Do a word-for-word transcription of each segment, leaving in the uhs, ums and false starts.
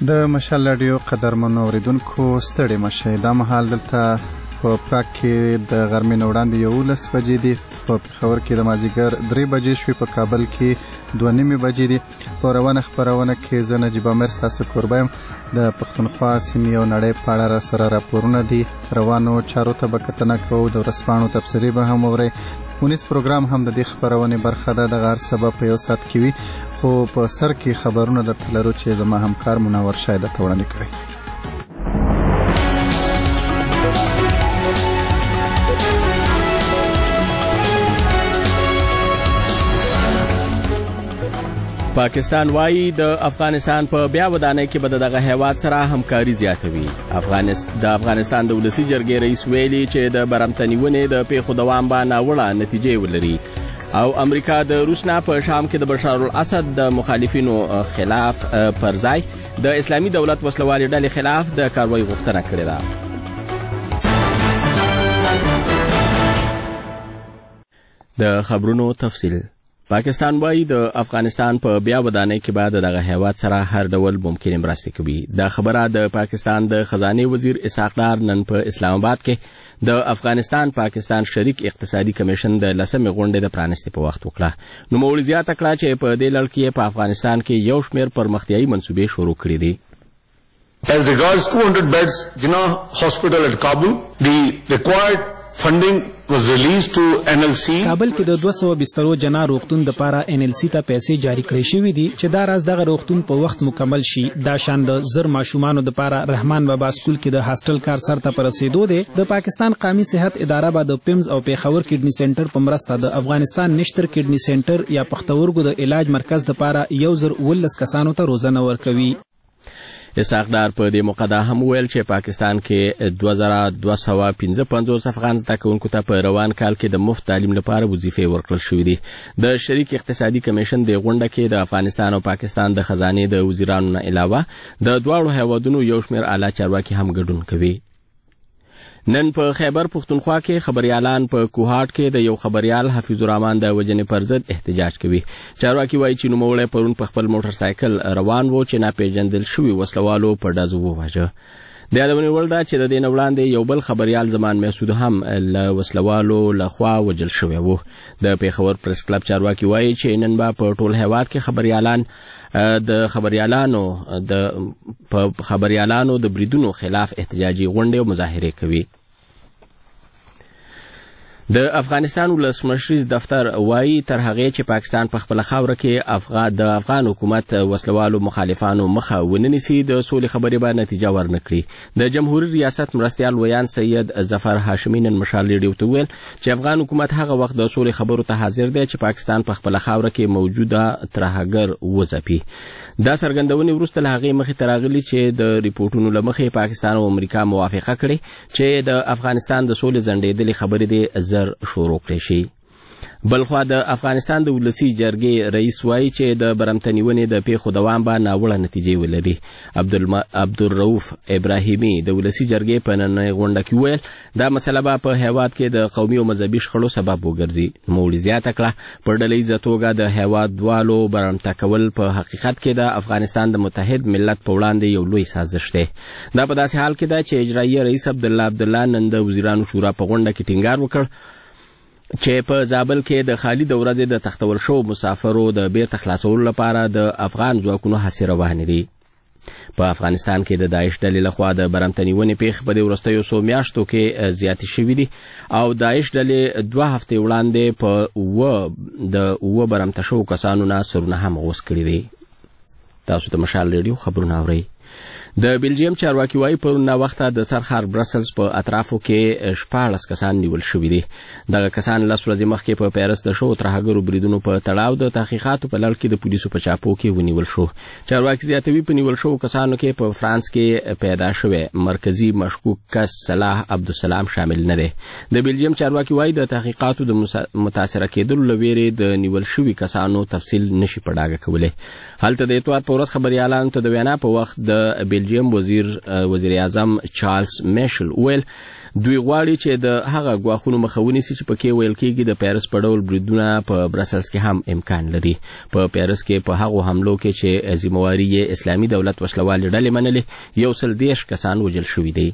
د مشال رادیو قدرمنو اوریدونکو ستړي مشئ. دا مهال دلته په پراګ کې د غرمې نه وړاندې یولس بجې دي، په پېښور کې د مازدیګر درې بجې شوې، په کابل کې دوه نیمې بجې دي. په روانه خپرونه کې زه نجیب امیر ستاسو کوربه یم. د پښتونخوا سیمې او نړۍ په اړه راسره راپورونه دي، روانو چارو ته به کتنه کوو، د ورځپاڼو تبصرې به هم اورئ. ونیس پروګرام هم د دې خپرونې برخه ده. دغه هر څه به په یو ساعت کې وي، خو په سر کې خبرونه درته لرو چې زما همکار منور شاید درته وړاندې کوي. پاکستان وایي د افغانستان په بیا ودانۍ کې به دغه هیواد سره همکاري زیاتوي. افغانستان د افغانستان د ولسي جرګې رئیس ویلي چې د برمتنیونې د پیښو دوام به ناوړه نتیجې ولري. او امریکا د روس نه په شام کې د بشار الاسد د مخالفینو خلاف پر ځای د اسلامي دولت وسلوالې ډلې خلاف د کاروایی غوښتنه کړې ده. د خبرونو تفصیل. پاکستان وایي د افغانستان په بیا ودانۍ کې بعد دغه هیواد سره هر ډول ممکنه مرسته کوي. دا خبره د پاکستان د خزانه وزیر اسحاق ډار نن په اسلام آباد کې د افغانستان پاکستان شریک اقتصادي کمیشن د لسمې غونډې د پرانستې په وخت وکړه. نو مولوی زیاته کړه چې په دې لړ کې په افغانستان کې یو شمېر پرمختیایي منصوبې شروع کړې دي. As regards two hundred beds Jinnah Hospital at Kabul, the required funding was released to N L C. کابل کې د دوه سوه بسترو جنا روغتون د پاره ان ال سی ته پیسې جاری کړې شوې دي چې دا راز دغه روغتون په وخت مکمل شي. دا شان د زر ماشومانو د پاره رحمان بابا سکول کې د هاستل کار سر ته پرسیدو دي. د پاکستان قومي صحت اداره به د پیمز او پیښور کډنی سنټر په مرسته د افغانستان نشتر کډنی سنټر یا پښتورګو د علاج مرکز د پاره یو زر ولس کسانو ته روزنه ورکوي. اسحاق ډار په دې موقع دا هم ویل چې پاکستان کې دوه زره دوه سوه پنځه پنځوس افغان زده کوونکو ته په روان کال کې د مفت تعلیم لپاره وظیفې ورکړل شوې دي. د شریک اقتصادي کمیشن د غونډه کې د افغانستان او پاکستان د خزانې د وزیرانو نه علاوه د دواړو هیوادونو یو شمېر اعلی چارواکي هم ګډون کوي. نن په خیبر پښتونخوا کې خبريالان په کوهاټ کې د یو خبريال حفیظ الرحمن د وجنې پر ضد احتجاج کوي. چارواکي وایي چې نوموړی پرون په خپل موټر سایکل روان و چې ناپېژندل شوي وسلوالو په ډزو وواژه. د یادونې وړ ده چې د دې نه وړاندې یو بل خبريال زمان محسود هم له وسلوالو لخوا وژل شوی و. د پیښور پریس کلب چارواکي وایي چې نن به په ټول هیواد کې خبريالان د خبريالانو د خبريالانو د بریدونو خلاف احتجاجي غونډې او مظاهرې کوي. د افغانستان ولسمشریز دفتر وایي تر هغه چې پاکستان په خپل خاوره کې افغان د افغان حکومت وسلوالو مخالفانو مخه وننسي د سولې خبرې به نتیجه ورنکړي. د جمهوریت ریاست مرستیال ویان سید ظفر هاشمي نن مشال ریډیو ته ویل چې افغان حکومت هغه وخت د سولې خبرو ته حاضر دی چې پاکستان په خپل خاوره کې موجوده ترهګر وځپي. دا څرګندونې وروسته له هغې مخې ته راغلي چې د ریپورټونو له مخې پاکستان او امریکا موافقه کړې چې د افغانستان د سولې ځنډېدلې خبرې دې زر شروع کړي شي. بلخوا د افغانستان د ولسي جرګې رئیس وایي چې د برمتنیونې د پیښو دوام به ناوړه نتیجې ولري. عبدالرؤف ابراهیمي د ولسي جرګې په نننۍ غونډه کې ویل دا مسله به په هیواد کې د قومي او مذهبي شخړو سبب وګرځي. نوموړي زیاته کړه په ډلهییزه توګه د هیوادوالو برمته کول په حقیقت کې د افغانستان د متحد ملت په وړاندې یو لوی سازش دی. دا په داسې حال کې ده چې اجرایي رئیس عبدالله عبدالله نن د وزیرانو شورا په غونډه کې ټینګار وکړ چې په زابل کې د خالد ورځې د تختول شو مسافرو د بیرته خلاصولو لپاره د افغان ځواکونو هڅې روانې دي. په افغانستان کې د داعش ډلې لخوا د برمتنیونې پیښې په دې وروستیو څو میاشتو کې زیاتې شوې دي او داعش ډلې دوه هفتې وړاندې په اووه د اووه برمته شوو کسانو نه سرونه هم غوڅ کړي دي. تاسو د مشال ریډیو خبرونه اورئ. د بلجیم چارواکي وایي پرون ناوخته د سرخار برسلز په اطرافو کې شپاړس کسان نیول شوي دي. دغه کسان لس ورځې مخکې په پیرس د شوو ترهګرو بریدونو په تړاو د تحقیقاتو په لړ کې د پولیسو په چاپو کې ونیول شو. چارواکي زیاتوي په نیول شوو کسانو کې په فرانس کې پیدا شوی مرکزي مشکوک کس صلاح عبدالسلام شامل نه دی. د بلجیم چارواکي وایي د تحقیقاتو د متاثره کېدلو له ویرې د نیول شوي کسانو تفصیل نشي په ډاګه کولی. هلته د اتوار په ورځ خبريالانو ته د وینا په وخت د د بلجیم وزیر وزیر اعظم چارلز میشل ویل دوی غواړي چې د هغه غواخونو مخه ونیسي چې پکې ویل کېږي د پیرس په ډول بریدونه په برسلز کې هم امکان لري. په پیرس کې په هغو حملو کې چې ذمہواري یې اسلامي دولت وسلوالې ډلې منلې یو سل دېرش کسان وژل شوي دي.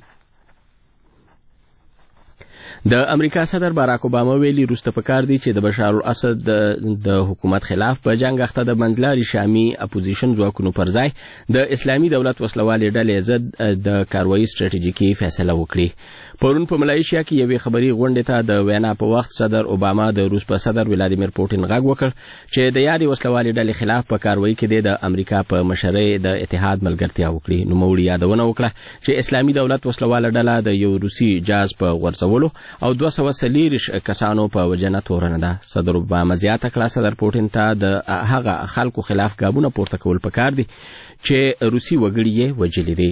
د امریکا صدر باراک اوباما ویلي وروسته پکار دی چې د بشار الاسد د حکومت خلاف په جنگ اخته د منځلاري شامي اپوزیشن ځواکونو پر ځای د اسلامي دولت وسلوالې ډلې ضد د کاروایی ستراتیژیکي فیصله وکړي. پرون په ملایشیا کې یوې خبري غونډې ته د وینا په وخت صدر اوباما د روس په صدر ولادیمیر پوتین غږ وکړ چې د یادې وسلوالې ډلې خلاف په کاروایی کې د امریکا په مشرۍ د اتحاد ملګرتیا وکړي. نو موږ یادونه وکړه چې اسلامي دولت وسلواله ډله د یو روسي جاز په غورځولو او دوه سوه څلېرویشت کسانو په وجنه تورنه ده. صدر اوباما زیاته کړه صدر پوتین ته د هغه خلکو خلاف ګامونه پورته کول پکار دي چې روسي وګړي یې وژلي دي.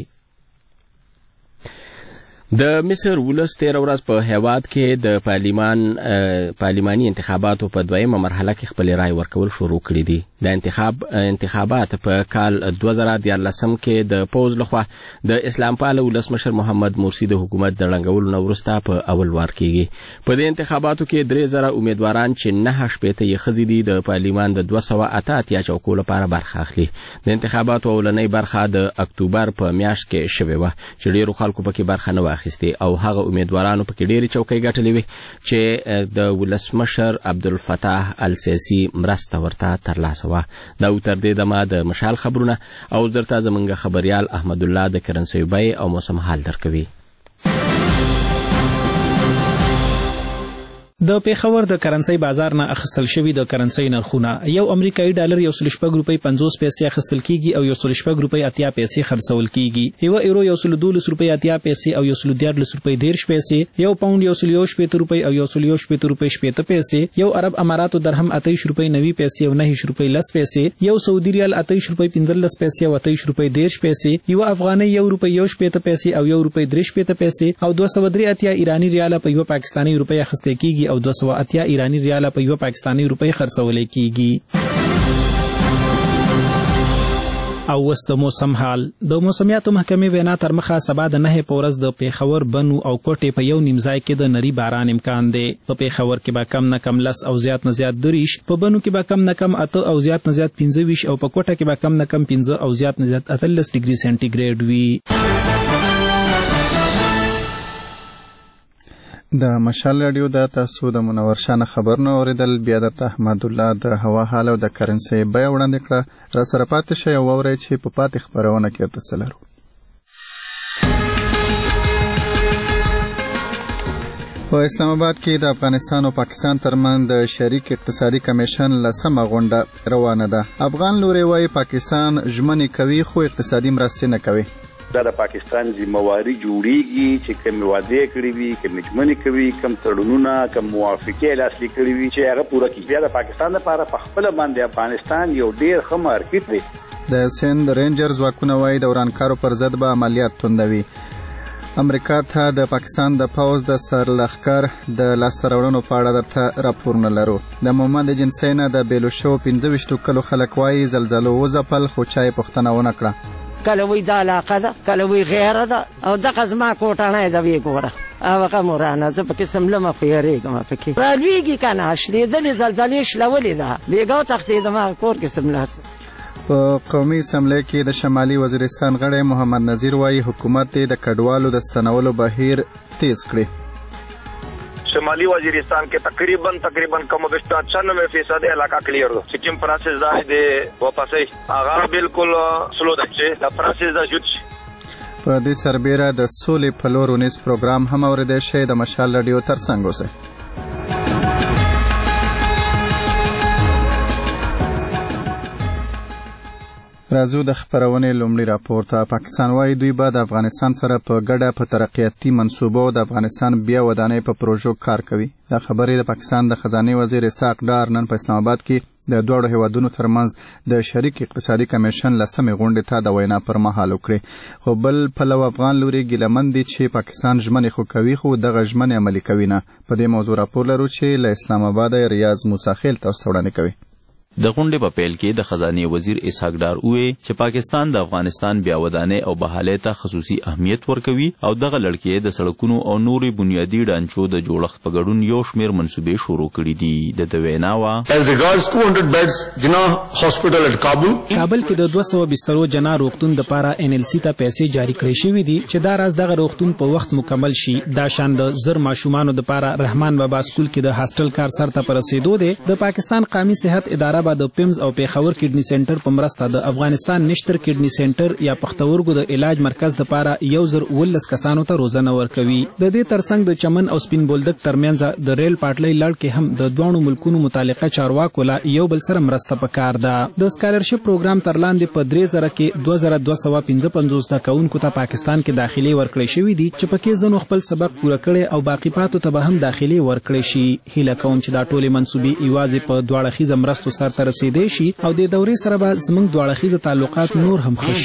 د مصر ولس تیر ورځ په هیواد کې د پارلیمان پارلماني انتخاباتو په دویمه مرحله کې خپل رائے ورکول شروع کړي دي. د انتخاب انتخابات په کال دوه زره دیارلسم کې د پوز لخوا د اسلام پاله ولسمشر محمد مرسی د حکومت د ړنګولو نه وروسته په اول وار کېږي. په دې انتخاباتو کې درې زره امیدواران چې نه شپېته یې ښځې دي د پارلیمان د دوه سوه اته اتیا چوکو لپاره برخه اخلي. د انتخاباتو اولنۍ برخه د اکتوبر په میاشت کې شوې وه چې ډېرو خلکو پکې برخه نه واخیستې او هغه امیدوارانو پکې ډېرې چوکۍ ګټلې وې چې د ولسمشر عبدالفتاح السیسي مرسته ورته ترلاسه وه. دا تر دې دمه د مشال خبرونه او درته زمونږ خبریال احمد الله د کرنسي بیې او موسم حال درکوي. د پیښور د کرنسي بازار نه اخیستل شوی د کرنسي نرخونه یو امریکایي ډالر یو سل شپږ روپۍ پنځوس پیسې اخیستل کیږي او یو سل شپږ روپۍ اتیا پیسې خرڅول کیږي. یو ایرو یو سل دولس روپۍ اتیا پیسې او یو سل دیارلس روپۍ دېرش پیسې، یو پاوند یو سل یو شپېته روپۍ او یو سل یو شپېته روپۍ شپېته پیسې، یو عرب اماراتو درهم اتهیش روپۍ نوي پیسې او نهیش روپۍ لس پیسې، یو سعودي ریال اتهیش روپۍ پنځلس پیسې او اتهیش روپۍ دېرش پیسې، یو افغانۍ یو روپۍ یو شپېته پیسې او یو روپۍ درې شپېته پیسې او دوه سوه درې اتیا ایراني ریال په یو پاکستاني روپۍ اخیستل کیږي او دوه سوه اتیا ایرانی ریال په یو پاکستاني روپۍ خرڅول کیږي. او وس د موسم حال. د موسمیاتو محکمې وینا تر مخه سبا د نهه په ورځ د پیښور بنو او کوټې په یو نیم ځای کې د نری باران امکان دی. په پیښور کې به کم نه کم لس او زیات نه زیات دریش، په بنو کې به کم نه کم اته او زیات نه زیات پنځه ویشت او په کوټه کې به کم نه کم پنځه او زیات نه زیات اتلس ډیګري سانتیګریډ وي. د مشال رادیو د تاسو د منور شانه خبرونه اوریدل. بیا د احمد الله د هوا حال او د کرنسي بیه وړاندې کړه. را سره پاتې شئ او واورئ چې په پاتې خبرونه کې ورته لرو. په اسلام آباد کې د افغانستان او پاکستان ترمنځ د شریک اقتصادي کمیشن لسمه غونډه روانه ده. افغان لوري وايي پاکستان ژمنې کوي خو اقتصادي مرستې نه کوي. دا د پاکستان ذمہواری جوړیږي چې کوم وعده کړی وي، کوم ژمنې کوي، کوم تړونونه، کوم موافقې لاسلیک کړی وي چې هغه پوره کړي. بیا د پاکستان لپاره په خپل باندې افغانستان یو ډیر ښه مارکیټ دی. د سند رینجرز ځواکونه وايي د ورانکارو پر ضد به عملیات توندوي. امریکا ته د پاکستان د پوځ د سرلښکر د لاسته راوړنو په اړه درته راپورونه لرو. د مومند جنسي نه د بیلو شو پنځه ویشتو کلو خلک وايي زلزلو وځپل خو چا یې پوښتنه ونه کړه. کله وی دا علاقه ده، کله وی غیره ده او دغه زما کوټانه ده وی ګوره هغه مرانه زه پکې سملمه فیریږم پکې رالویږي که نه شلېدلې زلزلې شلولې ده بېګا وتښتېدم هغه کور کې سملاس. په قومي اسمبلی کې د شمالي وزیرستان غړی محمد نذیر وايي حکومت د کډوالو د ستنولو بهیر تیز کړي. شمالی وزیرستان کې تقریباً تقریباً کم بیشتر چھیانوے فیصد علاقہ کلیئر دو. سکم پروسس دا دی واپسې هغه بالکل سلو ده چې دا پروسس دا جوړ شي. په دې سربېره د سولې په لور ونیس پروګرام هم اوریدل شي. د مشال رادیو ترڅنګ اوسئ. راځو د خبرونې لومړی راپور ته. پاکستان وايي دوی به د افغانستان سره په ګډه په ترقیاتي منصوبو د افغانستان بیا ودانۍ په پروژو کار کوي. دا خبرې د پاکستان د خزانه وزیر اسحاق ډار نن په اسلام آباد کې د دوه هیوادونو ترمنځ د شریک اقتصادي کمیشن لسمه غونډې ته د وینا پر مهال وکړي. خو بل پلو افغان لوري ګیلمن دي چې پاکستان ژمنې خو کوي خو دغه ژمنې عملي کوي نه. په دې موضوع راپور لرو چې له اسلام آباد ریاض موسی خیل تاسو وړاندې کوي. د غونډې په پیل کې د خزانه وزیر اسحاق ډار وې چې پاکستان د افغانستان بیا ودانې او بحالۍ ته خصوصي اهمیت ورکوي او دغه لړکې د سړکونو او نورې بنیادی ډانچو د جوړښت په ګډون یو شمېر منصوبې شروع کړي دي. د ده وینا وه As regards two hundred beds Jinnah Hospital at Kabul کابل کې د دوه سوه بسترو جنا روغتون د پاره ان ال سی ته پیسې جاری کړې شوې دي چې دا راز دغه روغتون په وخت مکمل شي. دا شان د زر ماشومانو د پاره رحمان بابا سکول کې د هاستل کار سر ته رسیدو دی. د پاکستان قومي صحت اداره به د پیمز او پیښور کډنی سنټر په مرسته د افغانستان نشتر کډنی سنټر یا پښتورګو د علاج مرکز د پاره یو زر ولس کسانو ته روزنه ورکوي. د دې ترڅنګ د چمن او سپین بولدک ترمنځ د ریل پټلۍ لړ کې هم د دوه ملکونو متعلقه چارواکو لا یو بل سره مرسته پکار ده. د سکالرشپ پروګرام تر لاندې په درې زره کې دوه زره دوه سوه پنځه پنځوس زده کوونکو ته پاکستان کې داخلي ورکړې شوې دي چې پکې ځنو خپل سبق پوره کړي او باقی پاتو ته به هم داخلي ورکړې شي. هیله کوم چې دا ټولې منصوبې یوازې په دواړه خیزه مرستو سرته رسیدې شي او د دورې سره به زموږ دواړه خیزه تعلقات نور هم ښه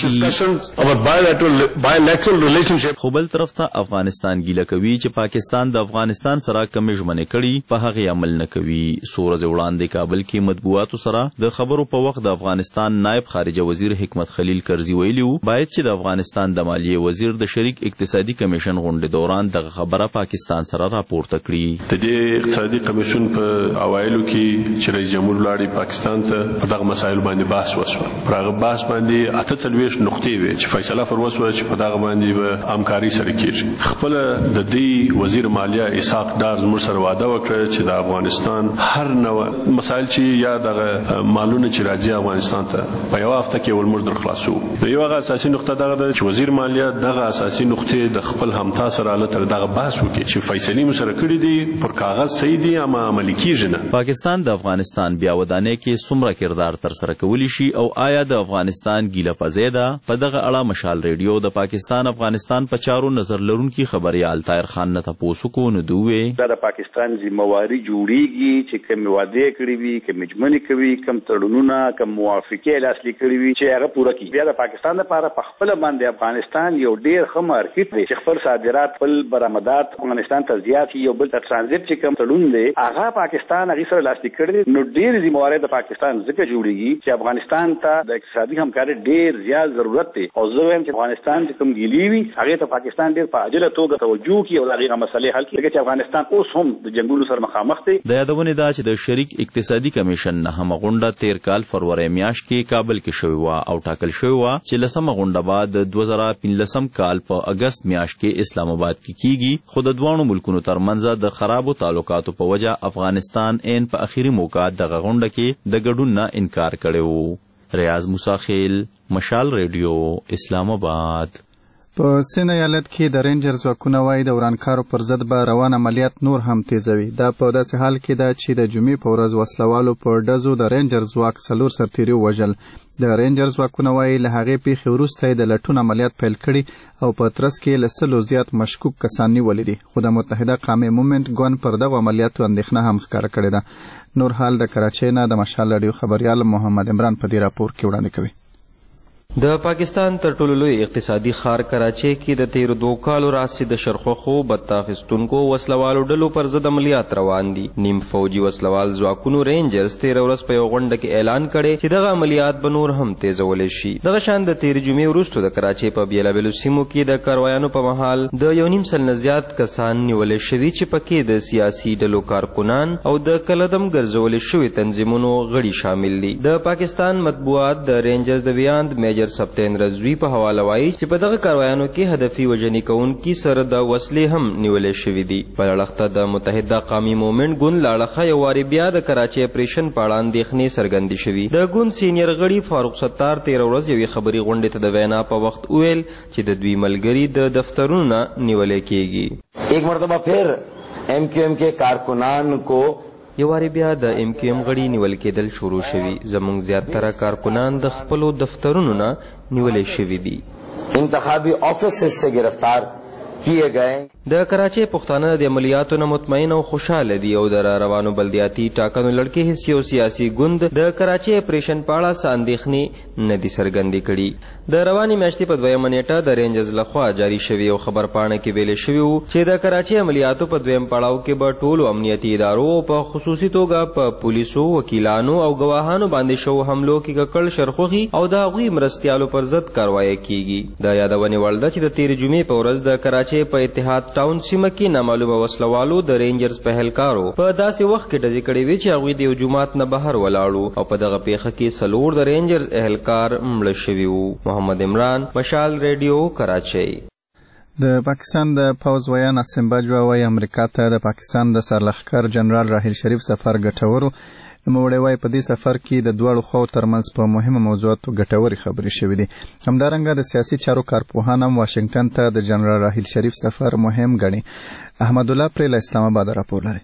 شي. خو بل طرف ته افغانستان ګیله کوي چې پاکستان د افغانستان سره کمې ژمنې کړي په هغې عمل نه کوي. څو ورځې وړاندې کابل کې مطبوعاتو سره د خبرو په وخت د افغانستان نائب خارجه وزیر حکمت خلیل کرزي ویلي وو باید چې د افغانستان د مالیې وزیر د شریک اقتصادي کمیشن غونډې دوران دغه خبره پاکستان سره راپورته کړي. د دې اقتصادي کمیشن په اوایلو کې چې رئیس جمهور لاړی پاکستان ته په دغه مسایل باندې بحث وشو. پر هغه بحث باندې اته څلوېښت نقطې وې چې فیصله پر وشوه چې په دغه باندې به همکاري سره کېږي. خپل د دې وزیر مالیه اسحاق ډار زموږ سره وعده وکړه چې د افغانستان هر نوع مسایل چې یا دغه مالونه چې راځي افغانستان ته په یو هفته کې ول موږ در خلاصو. د یو هغه اساسي نقطه دغه ده چې وزیر مالیه دغه اساسي نقطې د خپل همتا سره له تر دغه بحث وکړي چې فیصلې مو سره کړې دي پر کاغذ صحیح دي اما عملي کیږي نه. پاکستان د افغانستان بیا ودانې کې څومره کردار تر سره کولی شي او آیا د افغانستان ګیله پزې ده؟ په دغه اړه مشال ریډیو د پاکستان افغانستان په چارو نظر لرونکي خبريال طاهر خان نه تاسو کو نه دوی دا د پاکستان ذمہواری جوړیږي چې کوم وعده کړی وي کوم ژمنې کوي کوم تړونونه کوم موافقې لاسلیک کړی وي چې هغه پوره کړي. بیا د پاکستان لپاره په خپل باندې افغانستان یو ډیر ښه مارکیټ دی چې خپل صادرات خپل برآمدات افغانستان ته زیات یو بل تر ترانزیت چې کوم تړون دی هغه پاکستان هغه سره لاسلیک کړی. نو ډیر ذمہواری د پاکستان ځکه جوړیږي چې افغانستان ته د اقتصادي همکاري ډیر زیات ضرورت دی او زه وایم چې افغانستان چې کوم ګیلی وي هغه ته پاکستان ډیر په عاجله توګه توجه کوي او هغه مسلې حل کړي چې افغانستان اوس هم د جنگونو سره مخامخ دی. د یادونه دا چې د شریک اقتصادي کمیشن نه هم غونډه تیر کال فروری میاشت کې کابل کې شوې و او ټاکل شوې و چې لسمه غونډه بعد د دوه زره پنځلسم کال په اگست میاشت کې اسلام آباد کې کیږي. خو د دوه ملکونو ترمنځ د خرابو تعلقاتو په وجه افغانستان ان په اخیری موقع دغه غونډه کې د ګډون نه انکار کړو. ریاض موسی خیل، مشال ریډیو، اسلام آباد. په سین ایالت کې د رینجر ځواکونه وايي د ورانکارو پر ضد به روان عملیات نور هم تیزوي. دا په داسې حال کې ده چې د جمعې په ورځ وسلوالو په ډزو د رینجر ځواک څلور سرتیري ووژل. د رینجر ځواکونه وايي له هغې پیښې وروسته یې د لټون عملیات پیل کړي او په ترڅ کې له سلو زیات مشکوک کسان نیولي دي. خو د متحده قومي مومنټ ګوند پر دغو عملیاتو اندېښنه هم ښکاره کړې ده. نور حال د کراچۍ نه د مشال راډیو خبریال محمد عمران په دې راپور کې وړاندې کوي. د پاکستان تر ټولو لوی اقتصادي ښار کراچۍ کې د تیرو دوه کالو راهیسې د شرخوښو بته اخیستونکو وسلوالو ډلو پر ضد عملیات روان دي. نیم فوجي وسلوال ځواکونو رینجرز تېره ورځ په یوه غونډه کې اعلان کړی چې دغه عملیات به نور هم تیزولی شي. دغه شان د تېرې جمعې وروستو د کراچۍ په بېلابېلو سیمو کې د کاروایانو په مهال د یو نیم سل نه زیات کسان نیولی شوي چې پکې د سیاسي ډلو کارکنان او د کلدم ګرځولې شوي تنظیمونو غړي شامل دي. د پاکستان مطبوعات د رینجرز د ویاند میجر سپتین رضوی په حواله وایي چې په دغه کاروایانو کې هدفي وژنې کوونکي سره د وسلې هم نیولې شوي دي. په اړخته د متحده قومي مومنټ ګوند له اړخه یو وارې بیا د کراچۍ اپریشن په اړه اندېښنې څرګندې شوي. د ګوند سینیر غړي فاروق ستار تېره ورځ یوې خبري غونډې ته د وینا په وخت وویل چې د دوی ملګري د دفترونو نه نیولې کېږي. ایک مرتبہ پھر ایم کیو ایم کے کارکنان کو یوارې بیا د ایم کیو ایم غړي نیول کېدل شروع شوي. زموږ زیاتره کارکنان د خپلو دفترونو نه نیولې شوي دي. انتخابي آفیسز سے گرفتار किए गए। د کراچۍ پښتانه د عملیاتو نه مطمئن او خوشاله دي او د روانو بلدیاتي ټاکنو لړکې حصي او سیاسي ګوند د کراچۍ اپریشن په اړه څه اندېښنې نه دي څرګندې کړي. د روانې میاشتې په دویمه نیټه د رینجرز لخوا جاري شوي او خبرپاڼه کې ویلې شوي وو چې د کراچۍ عملیاتو په دویم پړاو کې به ټولو امنیتي ادارو په خصوصي توګه په پولیسو، وکیلانو او ګواهانو باندې شوو حملو کې ککړ شرخوخي او د هغوی مرستیالو پر ضد کاروایی کیږي. د یادونې وړ ده چې د تېرې جمعې په ورځ د کراچۍ په اتحاد ټاون سیمه کې نامعلومه وسلوالو د رینجرز پهلکارو په داسې وخت کې ډزې کړې وې چې هغوی د یو جومات نه بهر ولاړو او په دغه پیښه کې څلور د رینجرز اهلکار مړه شوي وو. محمد عمران، مشال ریډیو، کراچۍ. د پاکستان د پوز ویان اسم باجوا وايي امریکا ته د پاکستان د سرلښکر جنرال راحیل شریف سفر ګټورو. نوموړی وايي په دې سفر کې د دواړو خواو ترمنځ په مهمه موضوعاتو ګټورې خبرې شوې دي. همدارنګه د سیاسي چارو کارپوهان هم واشنگټن ته د جنرال راحیل شریف سفر مهم ګڼي. احمد الله پرې له اسلام آباد راپور لري.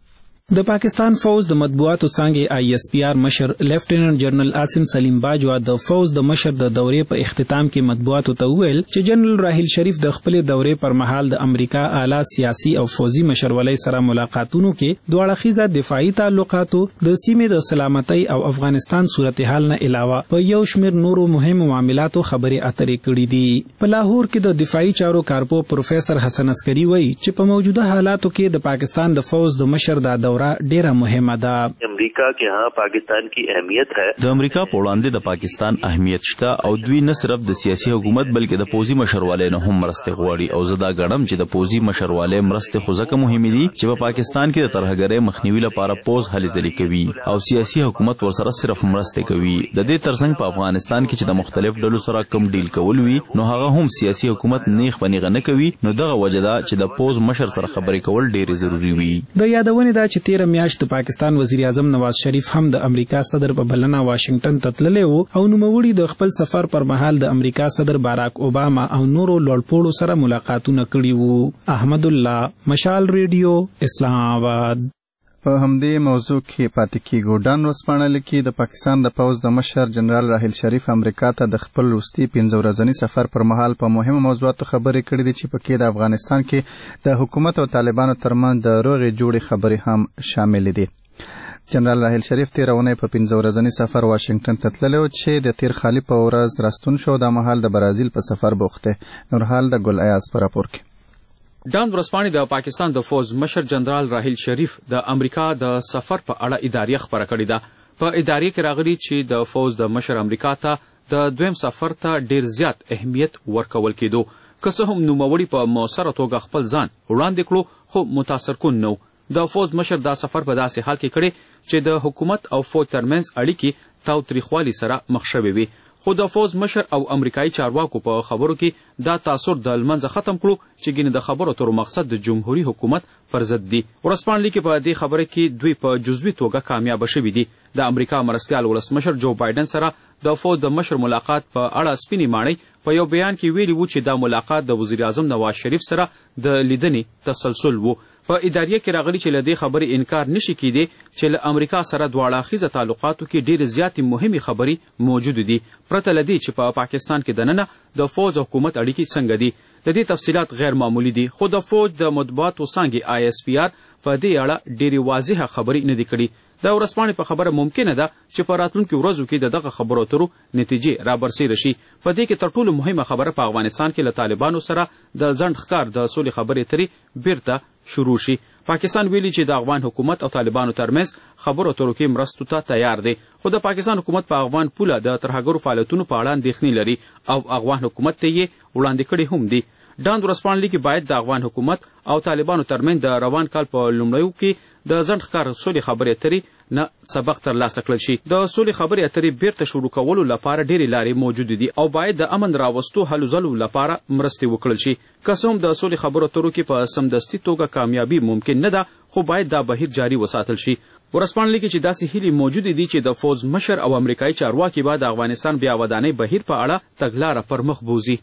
د پاکستان فوز د مطبوعاتو څانګې آی ایس پی آر مشر لیفټیننټ جنرال عاصم سلیم باجوا د فوز د مشر د دورې په اختتام کې مطبوعاتو ته وویل چې جنرال راحیل شریف د خپل دورې پر مهال د امریکا اعلی سیاسي او فوزي مشرولۍ سره ملاقاتونو کې دوه اړخیزه دفاعي تعلقاتو، د سیمې د سلامتۍ او افغانستان صورتحال نه علاوه په یو شمېر نورو مهمو معاملاتو خبرې اترې کړې دي. په لاهور کې د دفاعي چارو کارپو پروفیسر حسن عسکري وایي چې په موجوده حالاتو کې د پاکستان د فوز د مشر د ډیره مهمه ده. امریکا کې ها پاکستان کی اهمیت ہے. د امریکا په وړاندې د پاکستان اهمیت شته او دوی نه صرف د سیاسي حکومت بلکې د پوزي مشرواله نه هم مرسته غواړي او زه دا ګڼم چې د پوزي مشرواله مرسته خو ځکه مهمه دي چې په پاکستان کې د ترهګرۍ مخنیوي لپاره پوز هلې ځلې کوي او سیاسي حکومت ورسره صرف مرسته کوي. د دې ترڅنګ په افغانستان کې چې د مختلف ډلو سره کم ډیل کول وي نو هغه هم سیاسي حکومت نیغ پنیغه نه کوي. نو دغه وجه ده چې د پوز مشر سره خبرې کول ډیر ضروری وي. د یادونې دا چې تیر میاشت د پاکستان وزیر اعظم نواز شریف هم د امریکا صدر په بلنه واشنگټن ته تللی و او نوموړي د خپل سفر پر مهال د امریکا صدر باراک اوباما او نورو لوړپوړو سره ملاقاتونه کړي وو. احمد الله، مشال ریډیو، اسلام آباد. په همدې موضوع کې پاتې کیږو. ډان ورځپاڼه لیکي د پاکستان د پوز د مشر جنرال راحیل شریف امریکا ته د خپل وروستي پنځه ورځني سفر پر مهال په مهمو موضوعاتو خبرې کړې دي چې پکې د افغانستان کې د حکومت او طالبانو ترمنځ د روغې جوړې خبرې هم شامل دي. جنرال راحیل شریف تیر اونۍ په پنځه ورځني سفر واشنگټن ته تللی و چې د تیر خالي په ورځ راستون شو. دا مهال د برازیل په سفر بوخت دی. نورحال د ګل ایاز په راپور کې. ډان ورځپاڼې د پاکستان د فوز مشر جنرال راحیل شریف د امریکا د سفر په اړه اداریه خبره کړې ده. په اداریه کې راغلي چې د فوز د مشر امریکا ته د دویم سفر ته ډیر زیات اهمیت ورکول کېدو. که څه هم نوموړي په مؤثره توګه خپل ځان وړاندې کړو خو متاثر کن نه و. د فوز مشر دا سفر په داسې حال کې کړی چې د حکومت او فوج ترمنځ اړیکې تاوتریخوالي سره مخ شوې وي. خو د فوز مشر او امریکایي چارواکو په خبرو کې دا تاثر د لمنځه ختم کړو چې ګینه د خبرو اترو مقصد د جمهوریت حکومت پر ضد دی. ورځپاڼه لیکي په دې خبره کې دوی په جزوي توګه کامیاب شوي دي. د امریکا مرستیال ولسمشر جو بایدن سره د فوز د مشر ملاقات په اړه سپینې ماڼۍ په یو بیان کې ویلي وو چې دا ملاقات د وزیر اعظم نواز شریف سره د لیدنې تسلسل وو. په اداریه کې راغلي چې له دې خبرې انکار نشي کېدی چې له امریکا سره دواړه اړخیزه تعلقاتو کې ډېرې زیاتې مهمې خبرې موجود دي پرته له دې چې په پا پاکستان کې دننه د فوج او حکومت اړیکې څنګه دي. د دې تفصیلات غیر معمولی دي خو د فوج د مطبوعاتو څانګې آی ایس پی آر په دې اړه ډېرې واضحه خبرې نه دي کړي. د ورځپاڼې په خبره ممکنه ده چې په راتلونکو ورځو کې د دغه خبرو اترو نتیجې رابرسېره شي. په دې کې تر ټولو مهمه خبره په افغانستان کې له طالبانو سره د ځنډ ښکار د سولې خبرې اترې بیرته شروع شي. پاکستان ویلي چې د افغان حکومت او طالبانو ترمنځ خبرو اترو کې مرستو ته تیار دی. خو د پاکستان حکومت په افغان پوله د ترهګرو فعالیتونو په اړه اندېښنې لري او افغان حکومت ته یې وړاندې کړي هم دي. ډان ورځپاڼه لیکي باید د افغان حکومت او طالبانو ترمنځ د روان کال په لومړیو کې د ځنډ ښکار سولې خبرې اترې نه سبق ترلاسه کړل شي. د سولې خبرې اترې بیرته شروع کولو لپاره ډېرې لارې موجودې دي او باید د امن راوستو هلو ځلو لپاره مرستې وکړل شي. که څه هم د سولې خبرو اترو کې په سمدستي توګه کامیابي ممکن نه ده خو باید دا بهیر جاري وساتل شي. ورځپاڼه لیکي چې داسې هیلې موجودې دي چې د فوز مشر او امریکایي چارواکي به د افغانستان بیا ودانۍ بهیر په اړه تګلاره پر مخ بوزي.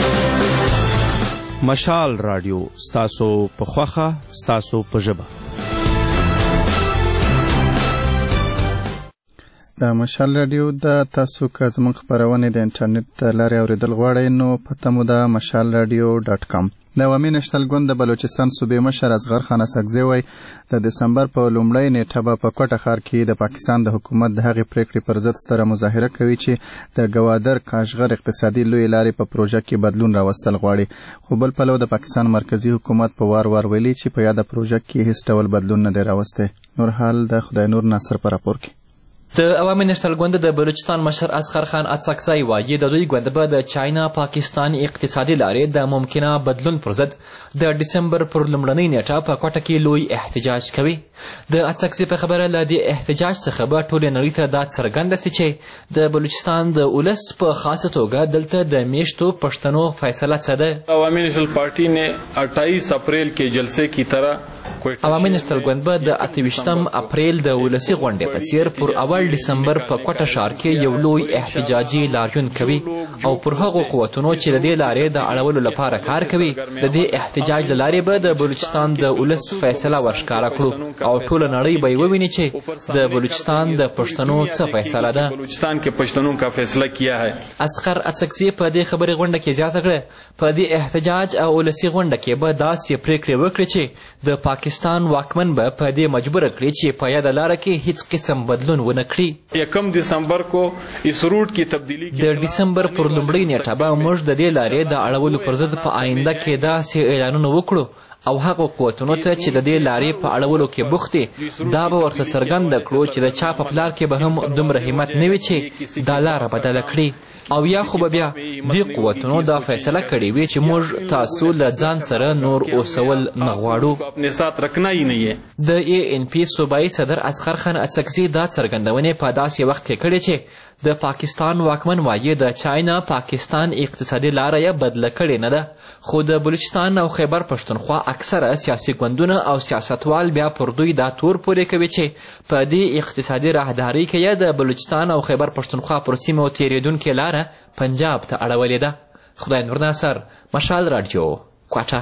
مشال رادیو ستاسو په خوښه ستاسو په ژبه. د مشال رادیو د تاسو که زموږ خپرونې د انټرنیټ له لارې اورېدل غواړئ نو پته مو ده مشال رادیو ډاټ کام. د عوامي نشتل ګوند د بلوچستان صوبې مشر اصغر خان اڅکزي وایي د دسمبر په لومړۍ نیټه به په کوټه ښار کې د پاکستان د حکومت د هغې پریکړې پر ضد ستره مظاهره کوي چې د ګوادر کاشغر اقتصادي لویې لارې په پروژه کې بدلون راوستل غواړي. خو بل پلو د پاکستان مرکزی حکومت په وار وار ویلي چې په یاده پروژه کې هیڅ ډول بدلون نه دی راوستی. نور حال د خدای نور ناصر په راپور کې. د عوامي نشتل ګوند د بلوچستان مشر اصغر خان اڅکزي وایي د دوی ګوند به د چاینا پاکستان اقتصادي لارې د ممکنه بدلون پر ضد د ډسمبر پر لومړنۍ نیټه په کوټه کې لوی احتجاج کوي. د اڅکزي په خبره له دې احتجاج څخه به ټولې نړۍ ته دا څرګنده سي چې د بلوچستان د ولس په خاصه توګه دلته د میشتو پښتنو فیصله څه ده. عوامي نشتل پارټي نے اٹھائیس اپریل کې جلسے کی طرح عوامي نشتل ګوند به د اتویشتم اپریل د ولسي غونډې په څیر پر اول ډسمبر په کوټه ښار کې یو لوی احتجاجي لاریون کوي او پر هغو قوتونو چې د دې لارې د اړولو لپاره کار کوي د دې احتجاج له لارې به د بلوچستان د ولس فیصله ورښکاره کړو او ټوله نړۍ به یې وویني چې د بلوچستان د پښتنو څه فیصله ده. بلوچستان کې پښتنو کا فیصله کیا ہے. اصغر اڅکزي په دې خبرې غونډه کې زیاته کړه په دې احتجاج او ولسي غونډه کې به داسې پریکړې وکړي چې د پاکستان واکمن به په دې مجبور کړي چې په یاده لاره کې هیڅ قسم بدلون ونه کړي. یکم دسمبر کو اس روټ کی تبدیلی د ډسمبر پر لومړۍ نیټه به موږ د دې لارې د اړولو پر ضد په آینده کې داسې اعلانونه وکړو او هغو قوتونو ته چې د دې لارې په اړولو کې بوخت دي دا به ورته څرګنده کړو چې د چا په پلار کې به هم دومره همت نه وي چې دا لاره بدله کړي او یا خو به بیا دې قوتونو دا فیصله کړې وي چې موږ تاسو له ځان سره نور اوسول نه غواړو. د ای ان پی صوبایي صدر اصغر خان اڅکزي دا څرګندونې په داسې وخت کې کړې چې د پاکستان واکمن وایي د چاینا پاکستان اقتصادي لاره یې بدله کړې نه ده خو د بلوچستان او خیبر پښتونخوا اکثره سیاسي ګوندونه او سیاستوال بیا پر دوی دا تور پورې کوي چې په دې اقتصادي راهدارۍ کې یې د بلوچستان او خیبر پښتونخوا پر سیمو تېرېدونکې لاره پنجاب ته اړولې ده. خدای نور ناصر، مشال رادیو، کوټه.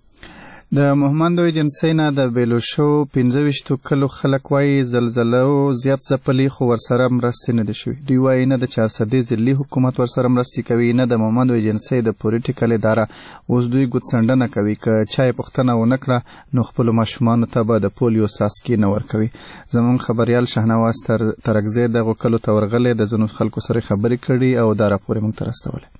د محمد ایجنسۍ نه د بیلو شو پنځه ویشتو کلو خلک وایي زلزلو زیات ځپلي خو ورسره مرستې نه دي شوي. دوی وایي نه د چارسدې ضلعي حکومت ورسره مرستې کوي نه د محمد ایجنسۍ د پولیټیکل اداره. اوس دوی ګوتڅنډنه کوي که چا یې پوښتنه ونه کړه نو خپلو ماشومانو ته به د پولیو څاڅکي نه ورکوي. زموږ خبریال شهنواز ترکزی دغو کلو ته ورغلی د ځینو خلکو سره خبرې کړي او دا راپور یې موږ ته رسولی.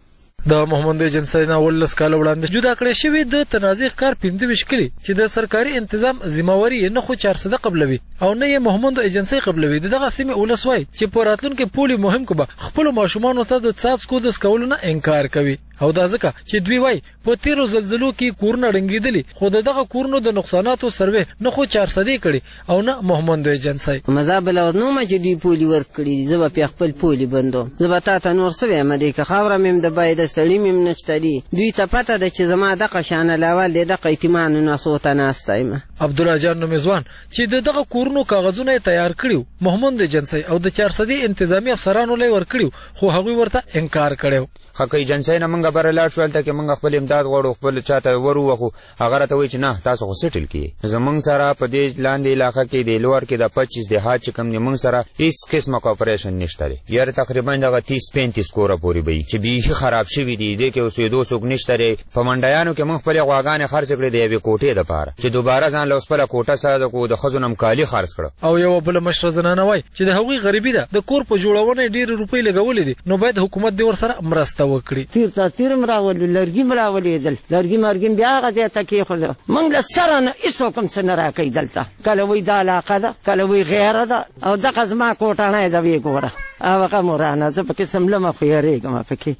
د محمد ایجنسۍ نه ولس کاله وړاندې جدا کړی شوي د تنازع کار پنځه ویشت کلي چې د سرکاري انتظام ذمهواري یې نه خو چارسده قبلوي او نه یې محمد ایجنسۍ قبلوي. د دغه سیمې ولس وایي چې په راتلونکي پولي مهم کې به خپلو ماشومانو ته د څاڅکو د څکولو نه انکار کوي او دا ځکه چې دوی وایي په تیرو زلزلو کې کورونه ړنګېدلي خو د دغه کورونو د نقصاناتو سروې نه خو چارسدې کړي او نه محمد ایجنسۍ. مزه بله نومه چې دوی پولي ورکړي دي زه به پې خپل پولي بندوم. زه به تا ته نور څه وایم دی که خاوره مې د باید سړي مې نشته دي. دوی ته پته ده چې زما دغه شانه لاول دی دغه یتیمانو ناسو ته ناسته یم. عبدالله جان نومې ځوان چې د دغه کورونو کاغذونه یې تیار کړي محمد ایجنسۍ او د چارسدې انتظامي افسرانو له یې ورکړي خو هغوی ورته انکار کړی. خو ایجنسۍ نه موږ بره لاړ شو هلته کې موږ خپل امداد غواړو خپل چا ته ور ووښو هغه راته وایي چې نه تاسو خو سیټل کیږئ. زموږ سره په دې لاندې علاقه کې د لوړ کې د پچیس دهات چې کوم دی موږ سره هېڅ قسمه کوپریشن نشته دی. یاره تقریبا دغه تیس پینتیس کوره پورې به وي چې بیخي خراب شوي دي. دې کې اوسېدو څوک نشته دی. په منډیانو کې موږ خپلې غواګانې خرڅ کړې د یوې کوټې دپاره چې دوباره ځان له اوس خپله کوټه سره د ښځو نه م کالي خرڅ کړه. او یوه بله مشره زنانه وایي چې د هغوی غریبي ده د کور په جوړونه یې ډېرې روپۍ لګولې دي نو باید حکومت دې ورسره مرسته وکړي. تیر تا تیر م راولو لرګي م راولېدل لرګي مرګي بیا هغه ځای ته کېښودل. موږ له سره نه هېڅ حکم څه نه راکوي دلته. کله وایي دا علاقه ده کله وایي غیره ده او دغه زما کوټنی ده ویې ګوره هغه مرانه زه پکې سملمه خو یېرېږم پکې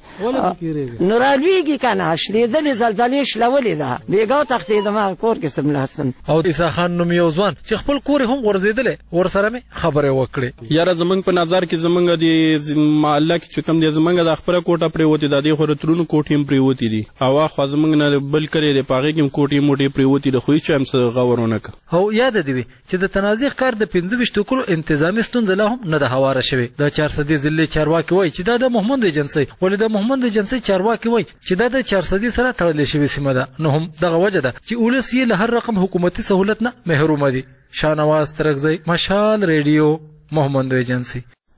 نو رالوېږي که نه شلېدلې زلزلې شلولې ده بېګا وتښتېدم هغه کور کې سملاستم. او عیسی خان نوم یو ځوان چې خپل کور هم غورځېدلی ورسره مې خبرې وکړې. یاره زموږ په نظر کې زموږ د محله کې چې کوم دی زموږ د خپله کوټه پرېوتې ده دې خو رترونو کوټې هم پرېوتې دي او اخوا زموږ نه بل کلی دی په هغې کې هم کوټې موټې پرېوتې ده خو هېڅ چا هم څه غور ونه کړه. او یاده دې وي چې د تنازع کار د پنځه ویشتو کلو انتظامي ستونزه لا هم نه ده هواره شوې. د چارسدې ضلعې چارواکي وایي چې دا د محمد ایجنسۍ ولې د محمد ایجنسۍ چارواکي وایي چې دا د چارسدې سره تړلې شوې سیمه ده نو هم دغه وجه ده چې ولس یې له هر رقم حکومتي سهولت نه محرومه دي. شاهنواز ترکزی، مشال ریډیو، محمد ایجنسۍ.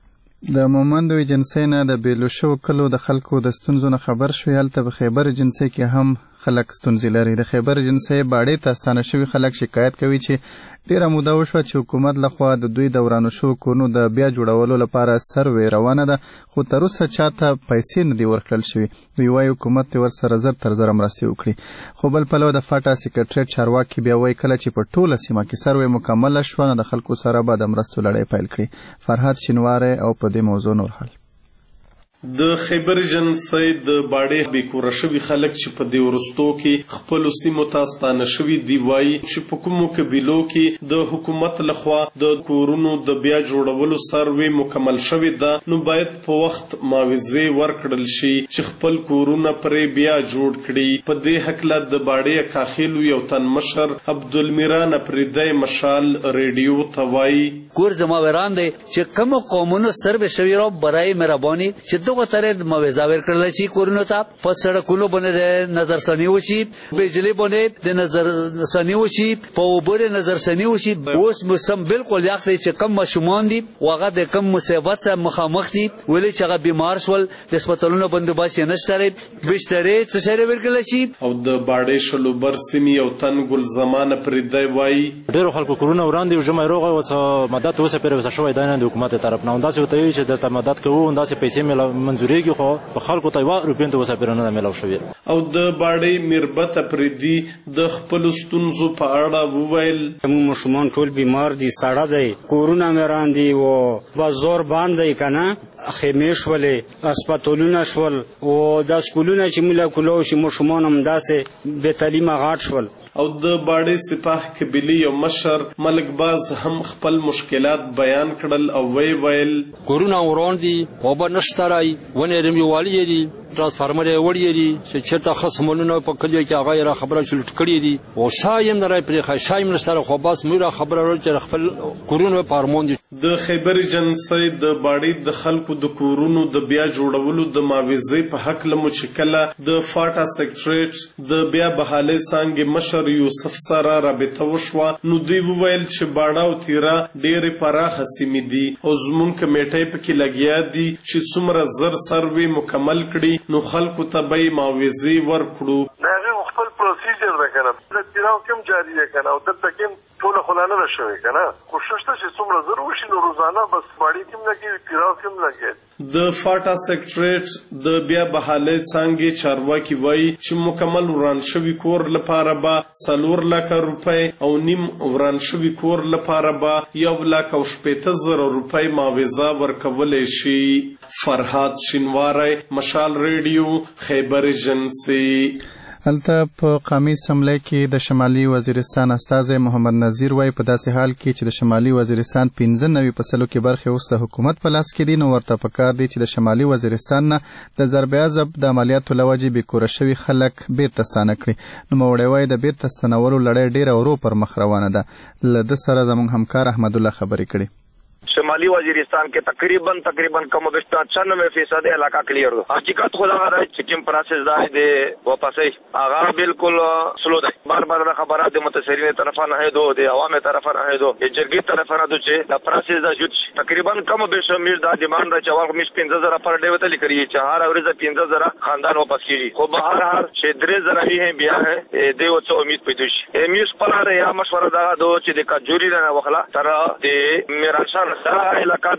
د مومند ایجنسۍ نه د بیلو شوو کلو د خلکو د ستونزو نه خبر شوې. هلته په خیبر ایجنسۍ کې هم خلک ستونزې لري. د خیبر ایجنسۍ باډې ته ستانه شوي خلک شکایت کوي چې ډیره موده وشوه چې حکومت لخوا د دوی د ورانو شوو کورونو د بیا جوړولو لپاره سروې روانه ده، خو تر اوسه چاته پیسې نه دي ورکړل شوي. دوی وایي حکومت دې ورسره زر تر زره مرستې وکړي. خو بل پلوه د فاټا سکرټریټ چارواکي بیا وایي کله چې په ټوله سیمه کې سروې مکمله شوه نو د خلکو سره به د مرستو لړۍ پیل کړي. فرهاد شینواری او په دې موضوع نور حل. د خیبر ایجنسۍ د باډې بیکوره شوي خلک چې په دې وروستو کې خپلو سیمو ته ستانه شوي دي وایي چې په کومو قبیلو کې د حکومت لخوا د کورونو د بیا جوړولو سروې مکمل شوې ده نو باید په وخت معاوضې ورکړل شي چې خپل کورونه پرې بیا جوړ کړي. په دې هکله د باډې کاخیلو یو تن مشر عبدالمیران افریدی مشال ریډیو ته وایي کور زماوران دی چې کوم قومونو سروې شوي را برای مهرباني چې دغه طرح موعظه ورکړل شي کورونو ته په سړکونو باندې نظرثنی وشي، بجلی باندې د نظرثنی وشي، په اوبو باندې نظرثنی وشي. اوس موسم بالکل یخ دی چې کم ماشومان دي وغه د کم مصیبت سره مخامخ دي ولې چې هغه بیمار شول د هسپتالونو بندوبست یې نشته لري بسترې څه شی ورکړل شي. او د باډې شلوبر سیمې یو تن ګل زمان پردی وایي ډېرو خلکو کورونه وړاندې ژمی روغه وڅ مدد اوسه پرې وسه شوی دی نه د حکومت طرف نه همداسې ورته وایي چې درته مدد کوو همداسې پیسې مې منظورېږي خو په خلکو ته یوه روپۍ ته اوسه پرې نه ده میلاو شوې. او د باډۍ میربت افریدي د خپلو ستونزو په اړه وویل موږ ماشومان ټول بیمار دي، ساړه دی، کورونه مې وران دي و بازار بند دی که نه، خیمې شولې، هسپتالونه شول او دا سکولونه چې موږ کولو شي ماشومان همداسې بې تعلیمه غاټ شول. او د باډۍ سپاه قبیلې یو مشر ملک باز هم خپل مشکلات بیان کړل او وی ویل کورونه وران دي، اوبه نشته رای، ونې رمیوالي دي، ترانسفارمر یې وړي دي چې چېرته ښه سمونونه په کلیو کې هغه یې را خبره چې لوټ کړي دي او شا یې هم نه راپرېښی، شا یې نشته خو بس موږ را خبره وړل چې خپل کورونه په ارمان دي. د خیبر ایجنسۍ د باډۍ د خلکو د کورونو د بیا جوړولو د معاوضې په هکله مو چې کله د فاټا سکرټریټ د بیا بحالۍ څانګې مشر یوسف سره رابطه وشوه نو دوی وویل چې باډه او تیره ډېرې پراخه سیمې دي او زموږ کمیټۍ پکې لګیا دي چې څومره زر سروې مکمل کړي نو خلکو ته به یې معاوضې ورکړو. د هغې خپل پروسیجر ده که نه، د تیراو کې هم جاري دی که نه او دلته کې هم ټوله خو لا نه ده شوې که نه. کوشش ته چې څومره زر وشي نو روزانه بس باډۍ کې هم لګېږي، تیراو کې هم لګېږي. د فاټا سکرټریټ د بیا بحالۍ څانګې چارواکي وایي چې مکمل وران شوي کور لپاره به څلور لکه روپۍ او نیم وران شوي کور لپاره به یو لک او شپېته زره روپۍ معاوضه ورکولی شي. فرهاد شینواری، مشال ریډیو، خیبر ایجنسۍ. هلته په قومي اسمبلی کې د شمالي وزیرستان استازی محمد نظیر وایي په داسې حال کې چې د شمالي وزیرستان پنځه نوي فصلو کې برخې اوس د حکومت په لاس کې دي نو ورته پکار دی چې د شمالي وزیرستان نه د ضرب عضب د عملیاتو له وجې بیکوره شوي خلک بیرته ستانه کړي. نوموړی وایي د بیرته ستنولو لړۍ ډېره ورو پر مخ روانه ده. له ده سره زموږ همکار احمد الله خبرې کړي. شمالی وزیرستان کې تقریبا تقریبا کم بیشتر چنانوے فیصد علاقہ کلیئر دو. حقیقت خدا غره چې کوم پروسس دا دی واپسې هغه بالکل سلو دی. بار بار د خبرات د متاثرین طرفه نه دو د عوام طرفه نه دو د جرګې طرفه نه دو چې دا پروسس دا جوړ شي. تقریبا کم بیشتر میر دا ډیماند راځي چې مش پنځه زره پر ډیو ته لیکري چې هر ورځ پنځه زره خاندان واپس کیږي. خو به هر هر چې درې زره یې بیا ہے دیو څه امید پیدا شي. امیش پر یا مشوره دا دو چې د کجوري نه وخلا تر د میرانشان سره علاقہ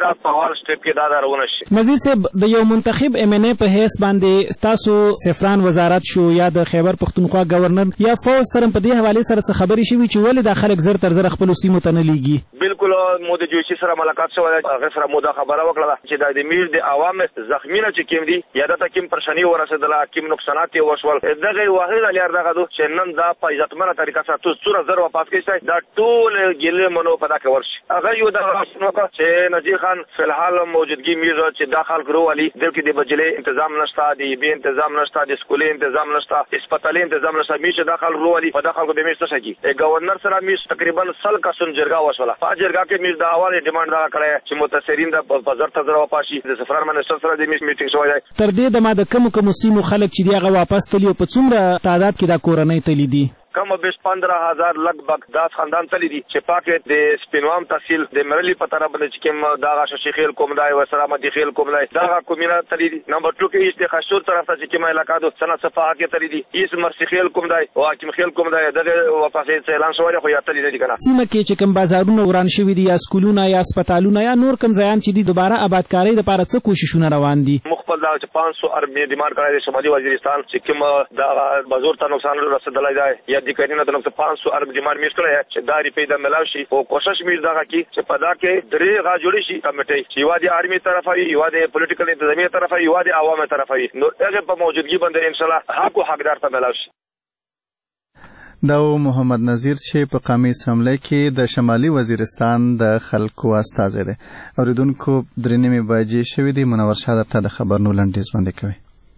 نظیر صاحب د یو منتخب ایم این ای په حیث باندې ستاسو سفران وزارت شو یا د خیبر پښتونخوا گورنر یا فوج سره په دې حواله سره څه خبرې شوې چې ولې د خلک زر تر زر خپل سیمو ته نه لیږي؟ بالکل مودي جوشي سره ملاقات شوه، هغه سره مودا خبره وکړه چې د امیر د عوام زخمینه چې کوم دي یا د تکیم پرشنی ورسېدله کوم نقصانات یې وشول دغه واحد الیار دغه دو چې نن دا په عزتمنه طریقه سره تو څوره زر واپس کیږي دا ټول ګلې منو په دغه ورشي. هغه یو د نوکه چې نذیر خان فی الحال موجودگی میر چې داخل کرو والی دل کې د بجلی تنظیم نشته، دی بی تنظیم نشته، د سکولې تنظیم نشته، هسپتالي تنظیم نشته. میشه داخل کرو والی په داخل کو به میشته شي. گورنر سره میش تقریبا سل کا سن جرګه وشوله. په جرګه کې میش د اواله ډیماند دا کړی چې متاثرین د بازار ته زرا پاشي د سفر منسټر سره د میش میټینګ شوی دی. تر دې د ما د کوم کوم سیمو خلک چې دیغه واپس تلی په څومره تعداد کې د کورنۍ تلی دي؟ کم بیش پندرہ هزار لګبګ داس خاندان تللی دي چې پاکه د سپینوام تحصیل د مرلی په طرف باندې چې کوم دا شیخیل کوم دی و سلامتی خیل کوم دی دا کومینه تللی دي نمبر دو کې است خشور طرف ته چې کوم علاقہ د سنا صفه کې تللی دي ایس مرسی خیل کوم دی او حکیم خیل کوم دی دغه واپسې اعلان شوی خو یا تللی دي کنه سیمه کې چې کوم بازارونه وران شوی دي یا سکولونه یا هسپتالونه یا نور کوم ځایان چې دي دوباره آبادکاري لپاره څه کوششونه روان دي مخبل دا چې پانچ سو ارب ډیمانډ کړی دی شمالي وزیرستان چې کوم دا بازار ته نقصان رسیدلی دی یا د کینې ته نقصان پانچ سو ارب ډیمانډ میش کړی چې دا ری پیدا ملاو شي او کوشش میر دا کی چې پدا کې درې غا جوړی شي کمیټي چې یو د آرمي طرفه وي یو د پولیټیکل انتظامیه طرفه وي یو د عوامو طرفه وي نو هغه په موجودګي باندې ان شاء الله حق او حقدار ته ملاو شي دا محمد نذیر چې په قامیز حمله کې د شمالي وزیرستان د خلکو استازی دی اوریدونکو درې نیمې بجې شوې دي منور شاه ته د خبرونو لنډیز باندې کوي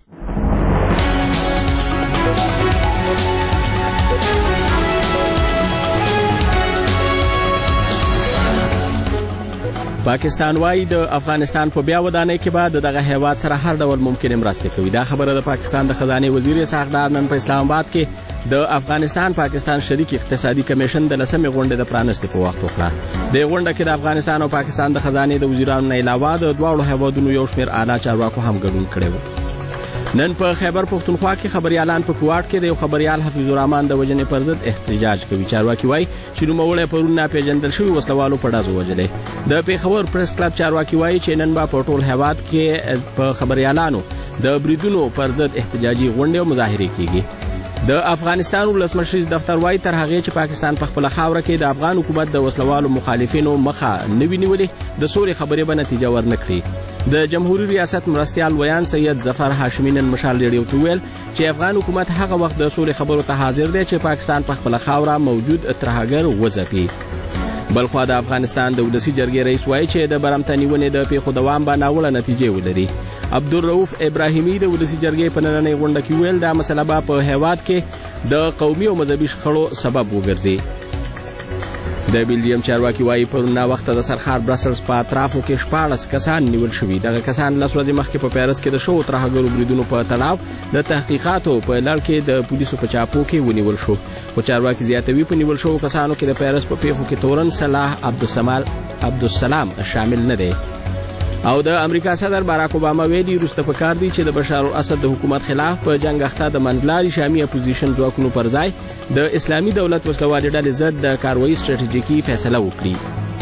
پاکستان وايي د افغانستان په بیا ودانۍ کې به دغه هیواد سره هر ډول ممکنه مرسته کوي دا خبره د پاکستان د خزانه وزیر اسحاق ډار نن په اسلام آباد کې د افغانستان پاکستان شریک اقتصادي کمیشن د لسمې غونډې د پرانستې په وخت وکړه د غونډه کې د افغانستان او پاکستان د خزانه د وزیرانو نه علاوه د دواړو هیوادونو یو شمېر اعلی چارواکو هم ګډون کړی و نن په خیبر پختونخوا کې خبريالان په کوټ کې د یو خبريال حفیظ الرحمن د وجنې پر ضد احتجاج کوي چارواکي وایي چې نوموړی پرون ناپېژندل شوي وسلوالو په ډزو وژلی د پیښور پریس کلب چارواکي وایي چې نن به په ټول هیواد کې په خبريالانو د بریدونو پر ضد احتجاجي غونډې او مظاهرې کیږي د افغانستان ولسمشر دفتر وایي تر هغه چې پاکستان په خپل خاوره کې د افغان حکومت د وسلوالو مخالفینو مخه نوي نیولې د سولې خبرې به نتیجه ورنکړي د جمهوریت ریاست مرستیال ویان سید ظفر هاشمي نن مشال ریډیو ته ویل چې افغان حکومت هغه وخت د سولې خبرو ته حاضر دی چې پاکستان په خپل خاوره موجود ترهګر وځپي بلخوا د افغانستان د ولسی جرګې رئیس وایي چې د برمتنی ونې د پیښو دوام به ناوړه نتیجې ولري عبدالرؤف ابراهیمی د ولسی جرګې په نننۍ غونډه کې ویل دا مسله به په هیواد کې د قومي او مذهبي شخړو سبب وګرځي د بلجیم چارواکي وایي پرون ناوخته د سرخار برسلز په اطرافو کې شپاړس کسان نیول شوي دغه کسان لس ورځې مخکې په پیرس کې د شوو ترهګرو بریدونو په تړاو د تحقیقاتو په لړ کې د پولیسو په چاپو کې ونیول شو خو چارواکي زیاتوي په نیول شوو کسانو کې د پیرس په پیښو کې تورن صلاح عبدالسمال عبدالسلام شامل نه دی او د امریکا صدر باراک اوباما ویلي وروسته پکار دی چې د بشار الاسد د حکومت خلاف په جنگ اخته د منځلاري شامي اپوزیشن ځواکونو پر ځای د اسلامي دولت وسلوالې ډلې ضد د کاروایي ستراتیژیکي فیصله وکړي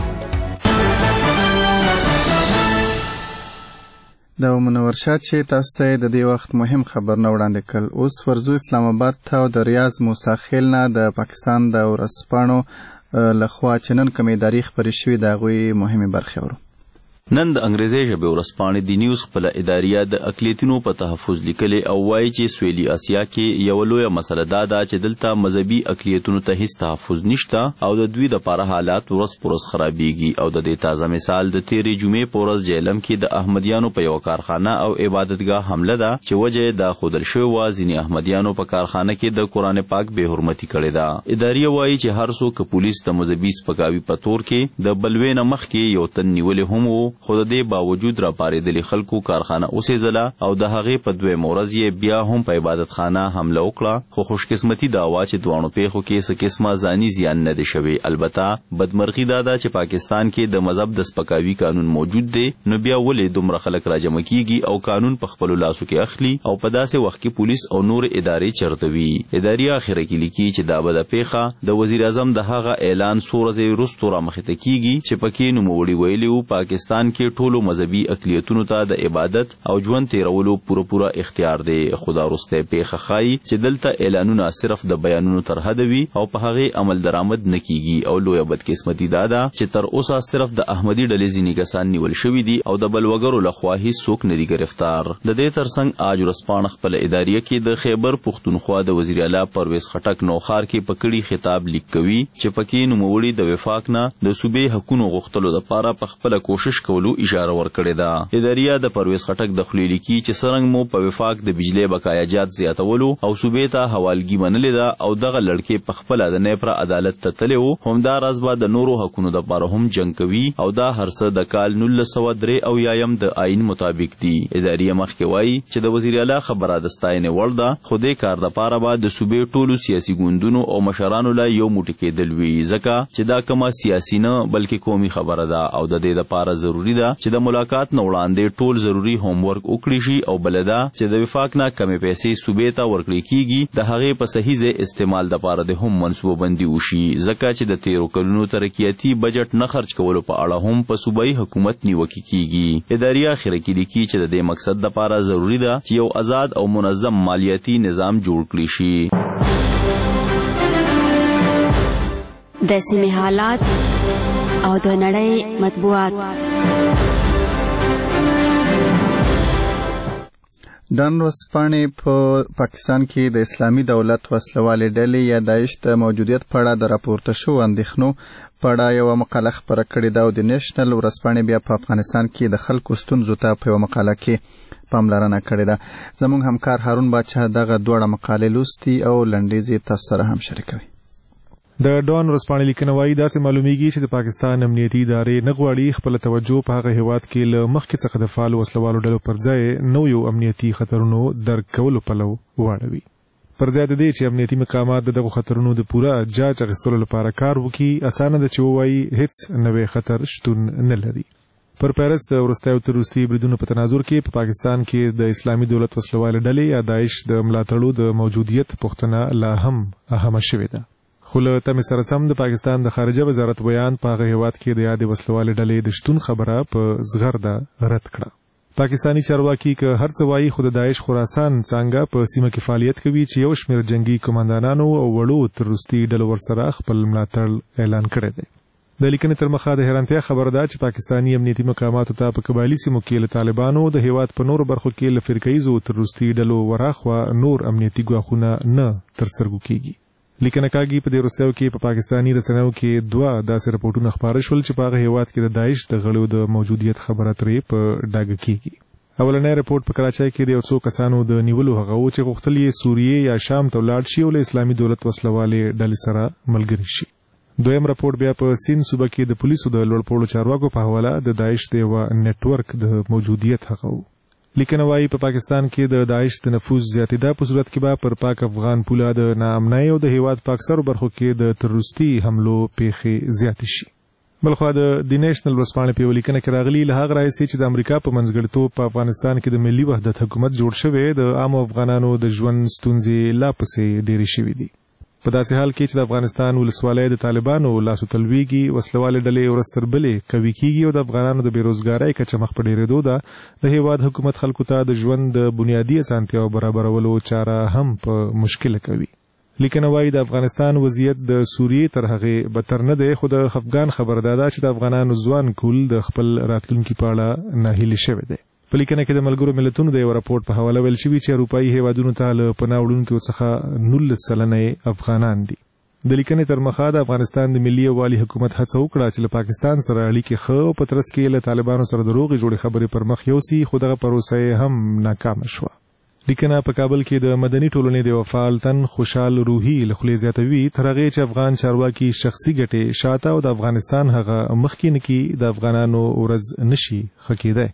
د منور شاه چې تاسو ته د دې وخت مهم خبر نه وړاندې کړ اوس ورزو اسلام آباد ته او د ریاض موسی خیل نه د پاکستان د ورسپاڼو لخوا چنن کمې تاریخ پرې شوي د هغوی مهمې برخې اورو نن د انګریزي ژبې ورځپاڼې د نیوز خپل اداریه د اقلیتونو په تحفظ لیکلي او وایي چې سویلي اسیا کې یو لویه مسله دا ده چې دلته مذهبي اقلیتونو ته هیڅ تحفظ نشته او د دوی د لپاره حالات ورځ پر ورځ خرابېږي او د دې تازه مثال د تیرې جمعې په ورځ جیلم کې د احمدیانو په یو کارخانه او عبادتګاه حمله ده چې وجه دا ښودل شوې وه ځینې احمدیانو په کارخانه کې د قرآن پاک بې حرمتي کړې ده اداریه وایي چې هر څوک که پولیس د مذهبي سپکاوي په تور کې د بلوې نه مخکې یو تن نیولې هم و خو د دې باوجود را پارېدلې خلکو کارخانه اوسېدله او د هغې په دویم ورځ یې بیا هم په عبادتخانه حمله وکړه خو خوشقسمتي دا وه چې دواړو پیښو کې څه قسمه ځاني زیان نه دی شوی البته بدمرغي دا ده چې پاکستان کې د مذهب د سپکاوي قانون موجود دی نو بیا ولې دومره خلک راجمع کیږي او قانون په خپلو لاسو کې اخلي او په داسې وخت کې پولیس او نور ادارې چرته وي ادارې اخره کې لیکي چې دا بده پیښه د وزیر اعظم د هغه اعلان څو ورځې وروسته رامخته کیږي چې پکې نوموړي ویلي وو پاکستان کې ټولو مذهبي اقلیتونو ته د عبادت او ژوند تیرولو پوره پوره اختیار دی خدا وروسته پیښه ښایي چې دلته اعلانونه صرف د بیانونو تر حده وي او په هغې عمل درآمد نه کیږي او لویه بدقسمتي دا ده چې تر اوسه صرف د احمدي ډلې ځینې کسان نیول شوي دي او د بلوګرو لخوا هیڅ څوک نه دي ګرفتار د دې ترڅنګ آج ورځپاڼه خپل اداریه کې د خیبر پختونخوا د وزیر اعلی پرویز خټک نوښار کې په کړي خطاب لیک کوي چې پکې نوموړي د وفاق نه د صوبې حقونو غوښتلو دپاره په خپله کوشش کوي کولو اشاره ورکړې ده. اداریه د پرویز خټک د خولې لیکي چې څرنګه مو په وفاق د بجلی بقایاجات زیاتولو او صوبې ته حوالګي منلې ده او دغه لړکې په خپله د نیپره عدالت ته تللی و، همداراز به د نورو حقونو دپاره هم جنګ کوي او دا هر څه د کال نولس سوه درې اویایم د آئین مطابق دي. اداریه مخکې وایي چې د وزیر اعلی خبره د ستاینې وړ ده، خو دې کار دپاره به د صوبې ټولو سیاسي ګوندونو او مشرانو له یو موټی کېدل وي، ځکه چې دا کومه سیاسي نه بلکې قومي خبره ده او د دې دپاره ضروري ده چې د ملاقات نه وړاندې ټول ضروري هوم ورک وکړي شي او بله ده چې د وفاق نه کمې پیسې صوبې ته ورکړې کیږي د هغې په صحیح ځای استعمال دپاره د هم منصوبه بندي وشي، ځکه چې د تیرو کلونو ترقیاتي بجټ نه خرج کولو په اړه هم په صوبایي حکومت نیوکې کیږي. اداریه اخره کې لیکي چې د دې مقصد دپاره ضروري ده چې یو آزاد او منظم مالیاتي نظام جوړ کړي شي. د سیمې حالات او د نړۍ مطبوعات. ډان ورځپاڼې په پاکستان کې د اسلامي دولت وسلوالې ډلې یا داعش د موجودیت په اړه د راپورته شوو اندېښنو په اړه یوه مقاله خپره کړې ده او د نیشنل ورځپاڼې بیا په افغانستان کې د خلکو ستونزو ته په یوه مقاله کې پاملرنه کړې ده. زموږ همکار هارون باچا دغه دواړه مقالې لوستي او لنډیز یې تاسو سره هم شریکوي. د ډان ورځپاڼې لیکنه وایي داسې معلومیږي چې د پاکستان امنیتي ادارې نه غواړي خپله توجه په هغه هیواد کې له مخکې څخه د فعالو وسلوالو ډلو پر ځای نویو امنیتي خطرونو درک کولو پلو واړوي. پر ځای د دې چې امنیتي مقامات د دغو خطرونو د پوره جاج اخیستلو لپاره کار وکړي، اسانه ده چې ووایي هیڅ نوی خطر شتون نه لري. پر پیرس د وروستیو تر وروستي بریدونو په تناظر کې په پاکستان کې د اسلامي دولت وسلوالې ډلې یا داعش د ملاتړو د موجودیت پوښتنه لا هم اهمه شوې ده. خو له تمې سره سم د پاکستان د خارجه وزارت بیان په هغه هیواد کې د یادې وسلوالې ډلې د شتون خبره په زغرده رد کړه. پاکستانی چارواکي که هر څه وایي خو د داعش خراسان څانګه په سیمه کې فعالیت کوي چې یو شمېر جنگي کمانډانانو او وړو تروریستي ډلو ورسره خپل ملاتړ اعلان کړی دی. د لیکنې تر مخه د حیرانتیا خبره ده چې پاکستانی امنیتي مقاماتو ته په قبایلي سیمو کې له طالبانو د هیواد په نورو برخو کې له فرقهیزو تروریستي ډلو وراخوا نور امنیتي ګواښونه نه تر سترګو کیږي. لیکنه کاږي په دې وروستیو کې په پاکستانی رسنیو کې دوه داسې رپورټونه خپاره شول چې په هغه هیواد کې د داعش د غړو د موجودیت خبره ترې په ډاګه کیږي. اولنی رپورټ په کراچۍ کې د یو څو کسانو د نیولو هغه و چې غوښتل یې سوریې یا شام ته ولاړ شي او له اسلامي دولت وسلوالې ډلې سره ملګري شي. دویم رپورټ بیا په سیند صوبه کې د پولیسو د لوړپوړو چارواکو په حواله د داعش د یوه نیټورک د موجودیت هغه و. لیکنه وایي په پاکستان کې د داعش د نفوذ زیاتېدا په صورت کې به پر پاک افغان پوله د ناامنۍ او د هیواد په اکثرو برخو کې د تروریستي حملو پیښې زیاتې شي. بلخوا د نیشنل ورځپاڼې په یوه لیکنه کې راغلي له هغه راهیسې چې د امریکا په منځګړیتوب په افغانستان کې د ملي وحدت حکومت جوړ شوی د عامو افغانانو د ژوند ستونزې لا پسې ډېرې شوې دي. په داسې حال کې چې د افغانستان ولسوالۍ د طالبانو لاسو تلویږي، وسلوالې ډلې ورځ تر بلې قوي کیږي او د افغانانو د بېروزګارۍ کچه مخ په ډېرېدو ده، د هیواد حکومت خلکو ته د ژوند د بنیادي اسانتیاو برابرولو چاره هم په مشکله کوي. لیکنه وایي د افغانستان وضعیت د سوریې تر هغې بدتر نه دی، خو د خفګان خبره دا ده چې د افغانانو ځوان کول د خپل راتلونکي په اړه ناهیلي شوی دی. په لیکنه کې د ملګرو ملتونو د یو راپورټ په حواله ویل شوي چې اروپایي هیوادونو ته له پناه وړونکو څخه نولس سلنه افغانان دي. د لیکنې تر مخه د افغانستان د ملي یووالي حکومت هڅه وکړه چې له پاکستان سره اړیکې ښه او په ترڅ کې له طالبانو سره د روغې جوړې خبرې پر مخ یوسي، خو دغه پروسه یې هم ناکامه شوه. لیکنه په کابل کې د مدني ټولنې د یو فعال تن خوشحال روحي له خولې زیاتوي تر هغې چې افغان چارواکي شخصي ګټې شاته او د افغانستان هغه مخکې نه کي د افغانانو ورځ نشي ښه کېدی.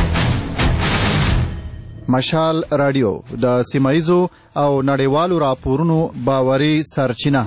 مشال رادیو د سیمایزو او نړیوالو راپورونو باوري سرچینه.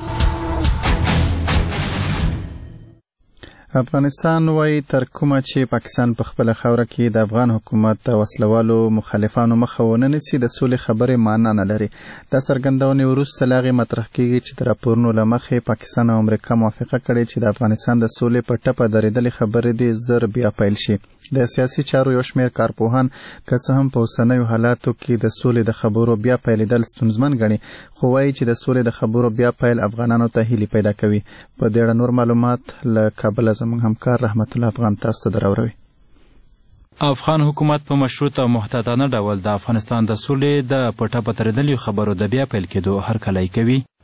افغانستان وایي تر کومه چې پاکستان په خپله خاوره کې د افغان حکومت د وسلوالو مخالفانو مخه ونه نیسي د سولې خبرې معنا نه لري. دا څرګندونې وروسته له هغې مطرح کېږي چې د راپورونو له مخې پاکستان او امریکا موافقه کړې چې د افغانستان د سولې په ټپه درېدلې خبرې دې زر بیا پیل شي. د سیاسي چارو یو شمېر کارپوهان که څه هم په اوسنیو حالاتو کې د سولې د خبرو بیا پیلېدل ستونزمن ګڼي، خو وایي چې د سولې د خبرو بیا پیل افغانانو ته هیلې پیدا کوي. په دې اړه نور معلومات له کابله زموږ همکار رحمت الله افغان تاسو ته دراوروي. افغان حکومت په مشروط او محتاطانه ډول د افغانستان د سولې د په ټپه درېدلو خبرو د بیا پیل کېدو هرکلی کوي.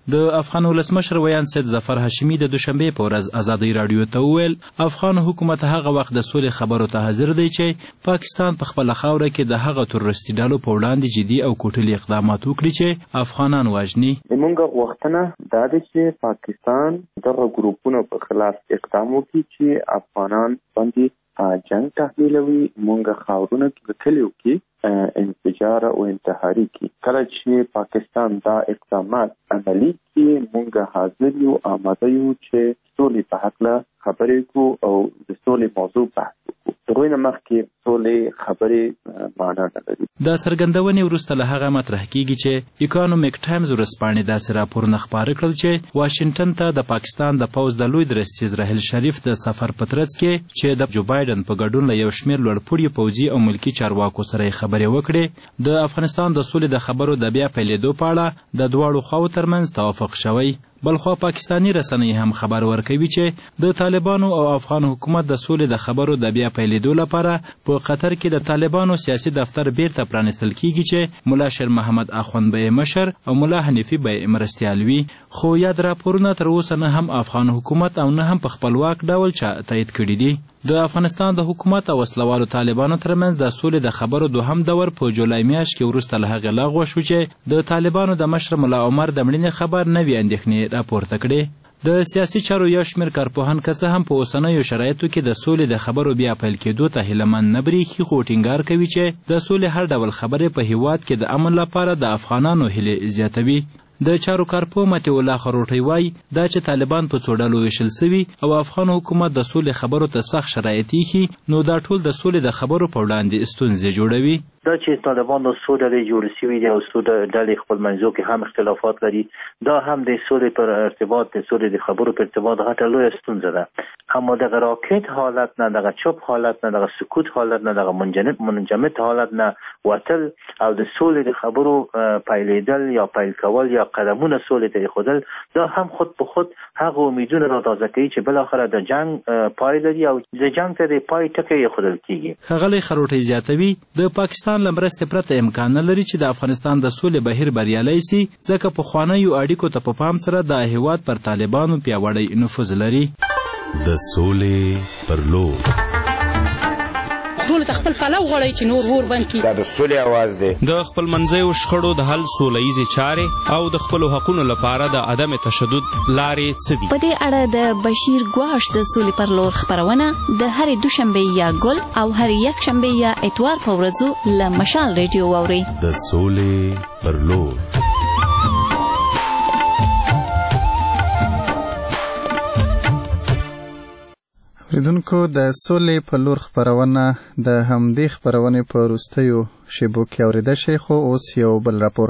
د افغان ولسمشر ویان سید ظفر هاشمي د دوشنبې په ورځ ازادۍ راډیو ته وویل افغان حکومت هغه وخت د سولې خبرو ته حاضر دی چې پاکستان په خپله خاوره کې د هغه تروریستي ډلو په وړاندې جدي او کوټلي اقدامات وکړي چې افغانان وژني. زموږ غوښتنه دا ده چې پاکستان دغه ګروپونو په خلاف اقدام وکړي چې افغانان باندې جنگ تحمیلوي، مونږ خاورونه کې کلیو کې انفجار او انتحاري کې. کله چې پاکستان دا اقدامات عملي کړي مونږ حاضر یو آماده یو چې سولې په هکله خبرې کو او د سولې موضوع بحث وکړو. دغه نه مخکې سولې خبرې معنا نه لري. دا څرګندونې وروسته له هغه مطرح کیږي چې اکانومیک ټایمز ورځپاڼې داسې راپورونه خپاره کړل چې واشنګټن ته د پاکستان د پوځ د لوی درستیز راحیل شریف د سفر په ترڅ کې چې د جو بایدن په ګډون له یو شمېر لوړپوړي پوځي او ملکي چارواکو سره یې خبرې وکړې. د افغانستان د سولې د خبرو د بیا پیلېدو په اړه د دواړو خواو ترمنځ توافق شوی. بلخوا پاکستانی رسنۍ هم خبر ورکوي چې د طالبانو او افغان حکومت د سولې د خبرو د بیا پیلېدو لپاره په قطر کې د طالبانو سیاسي دفتر بیرته پرانیستل کیږي چې ملا شیر محمد اخوند به مشر او ملا حنیفي به مرستیال وي. خو یاد راپورونه تر اوسه نه هم افغان حکومت او نه هم په خپلواک ډول چا تایید کړي دي. د افغانستان د حکومت او وسلوالو طالبانو ترمنځ د سولې د خبرو دوهم دور په جولای میاشت کې وروسته له هغې لغوه شو چې د طالبانو د مشر ملا عمر د مړینې خبر نوې اندېښنې راپورته کړې. د سیاسي چارو یو شمېر کارپوهان که څه هم په اوسنیو شرایطو کې د سولې د خبرو بیا پیل کېدو ته هیلهمند نه برېښي، خو ټینګار کوي چې د سولې هر ډول خبرې په هیواد کې د امن لپاره د افغانانو هیلې زیاتوي. د چارو کارپوه متي الله خروټی وایي دا چې طالبان په څو ډلو ویشل سوي او افغان حکومت د سولې خبرو ته سخت شرایط ایښي نو دا ټول د سولې د خبرو په وړاندې ستونزې جوړوي. دا چې طالبان د څو ډلې جوړې سوي دي او څو ډلې خپل منځو کې هم اختلافات لري، دا هم د سولې پر ارتباط د سولې د خبرو پر ارتباط غټه لویه ستونزه ده. اما دغه راکټ حالت نه، دغه چوپ حالت نه، دغه سکوت حالت نه، دغه منجمد حالت نه وتل او د سولې د خبرو پیلېدل یا پیل کول یا قدمونه سولې ته ایښودل، دا هم خود په خود هغه امیدونه را تازه کوي چې بالاخره د جنگ پای لري او د جنگ ته د پای ټکی ایښودل کیږي. ښاغلی خروټی زیاتوي د پاکستان له مرستې پرته امکان نه لري چې د افغانستان د سولې بهیر بریالی سي، ځکه پخوانیو اړیکو ته په پام سره د هیواد پر طالبانو پیاوړی نفوذ لري. د سولې پر لور ټول خپل پلو غړی چې نور ور بند کی. دا د سولې आवाज دی. د خپل منځیو شخړو د حل سولهییزې چارې او د خپلو حقونو لپاره د عدم تشدد لارې څه دي؟ په دې اړه د بشیر ګواش د سولې پر لور خپرونه د هرې دوشنبې یا ګل او هرې یکشنبې یا اتوار په ورځو له مشال ریډیو واورئ. د سولې پر لور. اوریدونکو د سولې په لور خپرونه د همدې خپرونې په وروستیو شیبو کې اورېدای شئ. خو اوس یو بل راپور.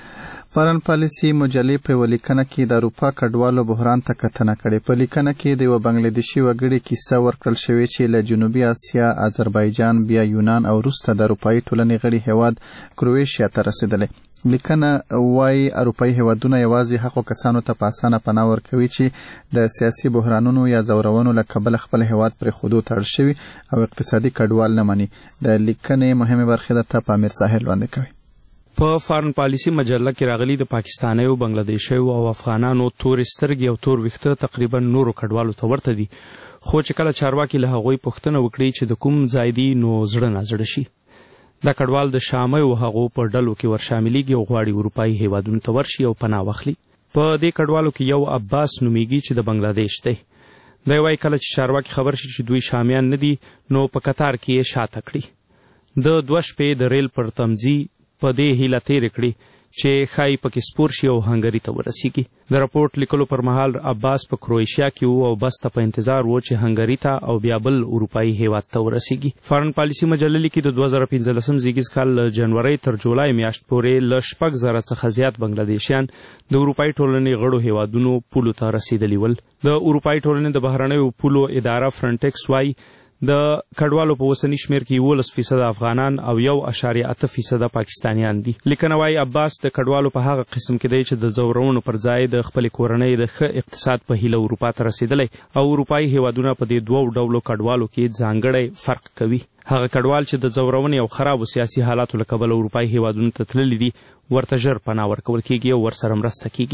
فارن پالیسي مجلې په یوه لیکنه کې د اروپا کډوالو بحران ته کتنه کړې. په لیکنه کې د یوه بنګلادیشي وګړي کیسه ورکړل شوې چې له جنوبي اسیا، آذربایجان، بیا یونان او وروسته د اروپایي ټولنې غړي هیواد کرویشیا ته رسېدلی. لیکنه وایي اروپایي هیوادونه یوازې هغو کسانو ته په اسانه پناه ورکوي چې د سیاسي بحرانونو یا ځورونو له کبله خپل هیواد پرېښودو ته اړ شوي او اقتصادي کډوال نه مني. د لیکنې مهمې برخې درته په امیر ساحل وړاندې کوي. په فارن پالیسي مجله کې راغلي د پاکستانیو، بنگلادیشیو او افغانانو تورې سترګې او تور ویښته تقریبا نورو کډوالو ته ورته دي، خو چې کله چارواکي له هغوی پوښتنه وکړي چې د کوم ځای دي نو زړه نازړه شي. دا کډوال د شامیو هغو په ډلو کې ورشاملېږي او غواړي اروپایي هیوادونو ته ورشي او پناه واخلي. په دې کډوالو کې یو عباس نومیږي چې د بنگلادیش دی. دی وایي کله چې چارواکي خبر شي چې دوی شامیان نه دي نو په قطار کې یې شاته کړي. د دوه شپې د ریل پر تمځي په دې هیله تېرې کړي چې ښایي پکې سپور شي او هنګري ته ورسیږي. د راپورټ لیکلو پر مهال عباس په کرویشیا کې و او بس ته په انتظار و چې هنګري ته او بیا بل اروپایي هیواد ته ورسیږي. فارن پالیسي مجله لیکي د دوه زره پنځلسم زیږیز کال له جنورۍ تر جولای میاشت پورې له شپږ زره څخه زیات بنګلادیشیان د اروپایي ټولنې غړو هیوادونو پولو ته رسېدلي ول. د اروپایي ټولنې د بهرنیو پولو اداره فرنټکس وایي د کډوالو په اوسني شمېر کې یولس فیصده افغانان او یو اشاریه اته فیصده پاکستانیان دي. لیکنه وایي عباس د کډوالو په هغه قسم کې دی چې د ځورونو پر ځای د خپلې کورنۍ د ښه اقتصاد په هیله اروپا ته رسېدلی او اروپایي هیوادونه په دې دوو ډولو کډوالو کې ځانګړی فرق کوي. هغه کډوال چې د ځورونې او خرابو سیاسي حالاتو له کبله اروپایي هیوادونو ته تللي دي ورته ژر پناه ورکول کیږي او ورسره مرسته کیږي.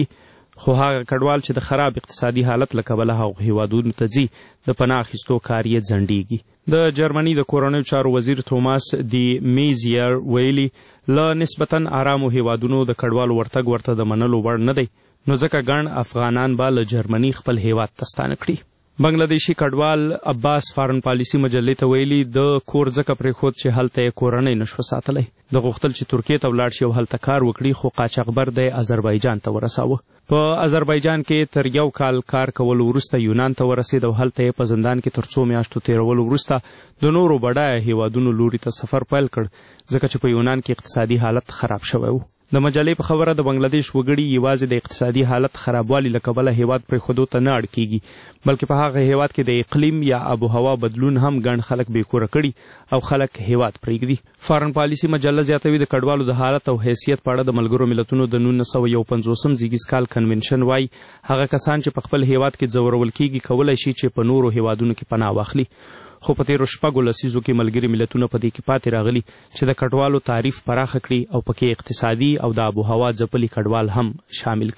خو هغه کډوال چې د خراب اقتصادي حالت له کبله هغو هیوادونو ته ځي د پناه اخیستو کار یې ځنډیږي. د جرمني د کورنیو چارو وزیر توماس دی میزیر ویلي له نسبتا آرامو هیوادونو د کډوالو ورتګ ورته د منلو وړ نه دی، نو ځکه ګڼ افغانان به له جرمني خپل هیواد ته ستانه کړي. بنگلادیشي کډوال عباس فارن پالیسي مجلې ته ویلي د کور ځکه پرېښود چې هلته یې کورنۍ نشوه ساتلی. د غوښتل چې ترکیې ته ولاړ شي او هلته کار وکړي، خو قاچاقبر دی آذربایجان ته ورساوه. په آذربایجان کې تر یو کال کار کولو وروسته یونان ته ورسېد او هلته یې په زندان کې تر څو میاشتو تېرولو وروسته د نورو بډایه هیوادونو لوري ته سفر پیل کړ، ځکه چې په یونان کې اقتصادي حالت خراب شوی و. د مجلې په خبره د بنگلادیش وګړي یوازې د اقتصادي حالت خرابوالي له کبله هیواد پرېښودو ته نه اړ کېږي، بلکې په هغه هیواد کې د اقلیم یا آب و هوا بدلون هم ګڼ خلک بېکوره کړي او خلک هیواد پرېږدي. فارن پالیسي مجله زیاتوي د کډوالو د حالت او حیثیت په اړه د ملګرو ملتونو د نولس سوه یو پنځوسم زیږیز کال کنونشن وایي هغه کسان چې په خپل هیواد کې ځورول کېږي کولی شي چې په نورو هیوادونو کې پناه واخلي. خو په تېرو شپږو لسیزو کې ملګري ملتونه په دې کې پاتې راغلي چې د کډوالو تعریف پراخه کړي او پکې اقتصادي او د آب و هوا ځپلي کډوال هم شامل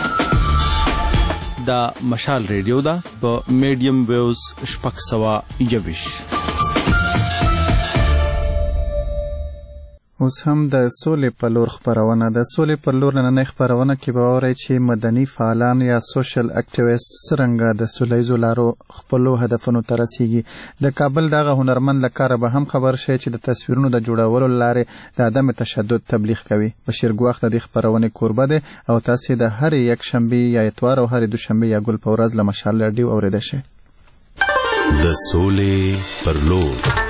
کړي. دا مشال ریډیو ده په میډیم ویوز شپږ سوه یوویشت. اوس هم د سولې په لور خپرونه د سولې پر لور نننۍ خپرونه کې به واورئ چې مدني فعالان یا سوشل اکټیویسټ څرنګه د سولیزو لارو خپلو هدفونو ته رسیږي. د کابل دغه هنرمند له کاره به هم خبر شئ چې د تصویرونو د جوړولو له لارې د عدم تشدد تبلیغ کوي. بشیر ګواښ د دې خپرونې کوربه دی او تاسې د هرې یکشنبې یا اتوار او هرې دوشنبې یا ګل په ورځ له مشال راډیو اورېدی شئ. د سولې پر لور.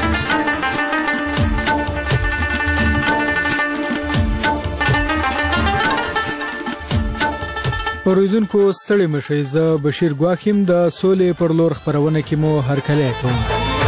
اوریدونکو ستړي مشئ، زه بشیر ګواښ یم. د سولې پر لور خپرونه کې مو هرکلی کوم.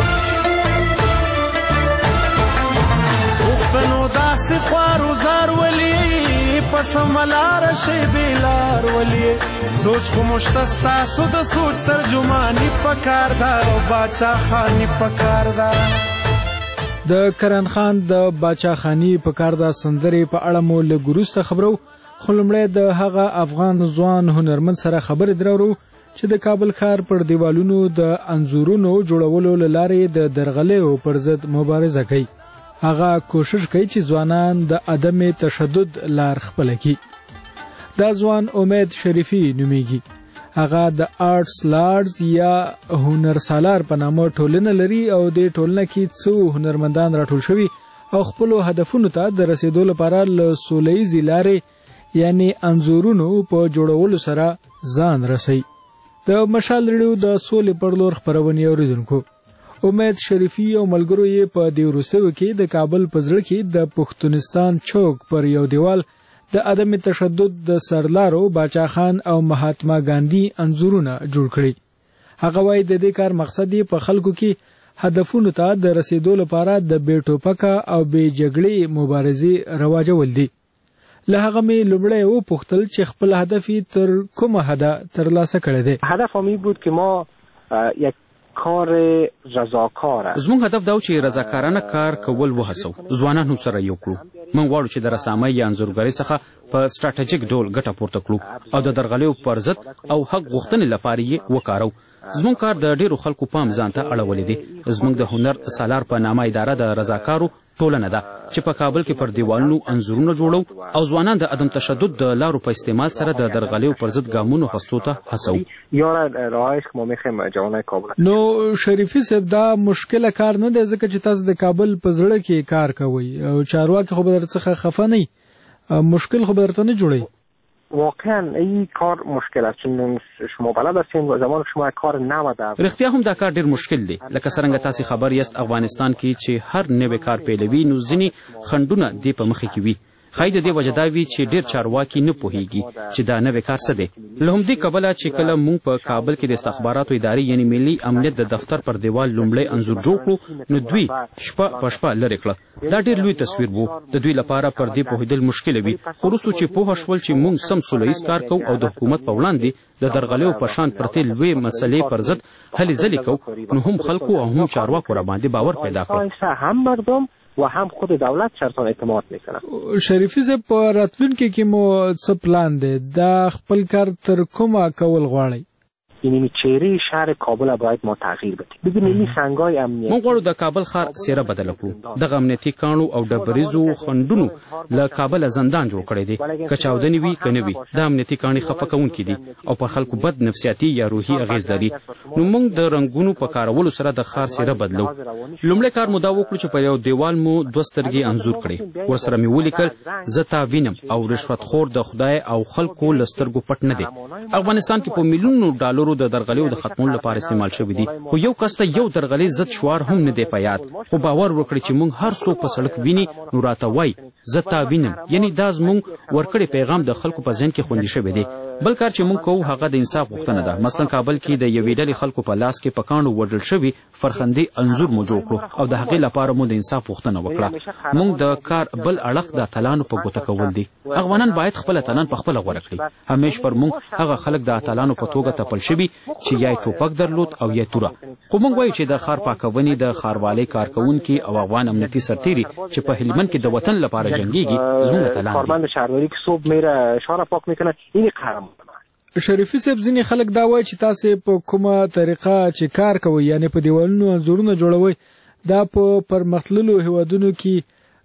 پښتنو داسې خوار و زار ولي په سمه لاره شئ بېلار ولي سوچ خو موږ ته ستاسو د سوچ ترجماني پکار ده او باچا خاني پکار ده. د کرن خان د باچا خاني پکار ده سندرې په اړه مو لږ وروسته خبرو، خو لومړی د هغه افغان ځوان هنرمند سره خبرې درورو چې د کابل ښار پر دیوالونو د انځورونو جوړولو له لارې د درغلیو پر ضد مبارزه کوي. هغه کوشش کوي چې ځوانان د عدم تشدد لار خپله کړي. دا ځوان امید شریفي نومیږي. هغه د آرټس لارډز یا هنر سالار په نامه ټولنه لري او د ټولنه کې څو هنرمندان راټول شوي او خپلو هدفونو ته د رسیدو لپاره له سولیزې لارې یعنی انځورونو په جوړولو سره ځان رسي. د مشال ریډیو د سولې پر لور خپرونې اوریدونکو، امید شریفي او ملګرو یې په دې وروستیو کې د کابل په زړه کې د پښتونستان چوک پر یو دیوال د عدم تشدد د سرلارو باچا خان او مهاتما ګاندھی انځورونه جوړ کړي. هغه وایي د دې کار مقصد یې په خلکو کې هدفونو ته د رسیدو لپاره د بې ټوپکه او بې جګړې مبارزې رواجول دي. له هغه مې لومړی وپوښتل چې خپل هدف یې تر کومه حده ترلاسه کړی دی. هدفم این بود که ما یک کار رضاکاره. زموږ هدف دا و چې رضاکارانه کار کول وهڅو، ځوانان هم سره یو کړو. موږ غواړو چې د رسامۍ یا انځورګرۍ څخه په سټراټیجیک ډول ګټه پورته کړو او د درغلیو پر ضد او حق غوښتنې لپاره یې وکارو. زموږ کار د ډیرو خلکو پام ځان ته اړولی دی. زموږ د هنر سالار په نامه اداره د رضاکارو ټولنه ده چې په کابل کې پر دیوالونو انځورونه جوړو او ځوانان د عدم تشدد د لارو په استعمال سره د درغلیو پر ضد ګامونو اخیستو ته هڅوو. نو شریفي صاحب دا مشکله کار نه دی ځکه چې تاسو د کابل په زړه کې کار کوئ او چارواکي خو به درڅخه خفه نه وي، مشکل خو به درته نه جوړوي. واقعا این کار مشکل است چون شما بلد هستین و زمان شما کار نو ده. رښتیا هم دا کار ډیر مشکل دی. لکه څرنګه تاسو خبر یاست افغانستان کې چې هر نوې کار پیلوي نو ځینې خنډونه دې په مخې کې وي. ښایي د دې وجه دا وي چې ډیر چارواکي نه پوهیږي چې دا نوې کار څه دی. له همدې کبله چې کله موږ په کابل کې د استخباراتو ادارې یعنی ملي امنیت د دفتر پر دیوال لومړی انځور جوړ کړو نو دوی شپه په شپه لرې کړه. دا ډیر لوی تصویر و، د دوی لپاره پر دې پوهېدل مشکل وي. خو وروستو چې پوه شول چې موږ سم سوله ییز کار کوو او د حکومت په وړاندې د درغلیو په شان پرتې لوی مسلې پر ضد هلې ځلې کوو نو هم خلکو او هم چارواکو را باندې باور پیدا کړ. هم مردم و هم خود دولت چرتان اعتماد میکنه. شریفی صاحب په راتلونکي کې مو څه پلان دی؟ دا خپل کار تر کومه کول غواړئ؟ یعنی چهره شهر کابل باید ما تغییر بدیم. ببینید این سنگای امنیت موږ غواړو د کابل ښار څیره بدله کړو. دغه امنیتي کاڼو او ډبریزو خنډونو له کابل زندان جوړ کړی دی. که چاودنې وي که نه وي دا امنیتي کاڼي خفه کوونکي دي او پر خلکو بد نفسیاتي یا روحي اغېز لري. نو موږ د رنګونو په کارولو سره د ښار څیره بدلو. لومړی کار مو دا وکړو چې په یو دیوال مو دوه سترګې انځور کړې. ورسره مې ولیکل زه تا وینم او رشوتخور د خدای او خلکو له سترګو پټ نه دی. افغانستان کې په میلیونو ډالرو د درغلیو د ختمولو لپاره استعمال شوي دي، خو یو کس ته یو درغلي ضد شعار هم نه دی په یاد. خو باور وکړئ چې موږ هر څوک په سړک ویني نو راته وایي زه تا وینم، یعنی دا زموږ ورکړی پیغام د خلکو په ذهن کې خوندي شوی دی. بل کار چې موږ کوو هغه د انصاف غوښتنه ده. مثلا کابل کې د یوې ډلې خلکو په لاس کې په کاڼو وژل شوي فرخندي انځور مو جوړ کړو او د هغې لپاره مو د انصاف غوښتنه وکړه. موږ د کار بل اړخ د اتلانو په ګوته کول دي. افغانان باید خپل اتلان په خپله غوره کړي. همیش پر موږ هغه خلک د اتلانو په توګه تپل شوي چې یا ټوپک درلود او یا توره. خو موږ وایو چې د ښار پاکونې د ښاروالۍ کارکوونکي او افغان امنیتي سرتیري چې په هلمند کې د وطن لپاره جنګیږي زموږ اتلان دي. کارمند شهرداری که صبح میره شهر پاک میکنه این قهرمان. شریفي صاحب ځینې خلک دا وایي چې تاسې په کومه طریقه چې کار کوئ یعنی په دیوالونو انځورونه جوړوئ دا په پرمختللو هیوادونو کې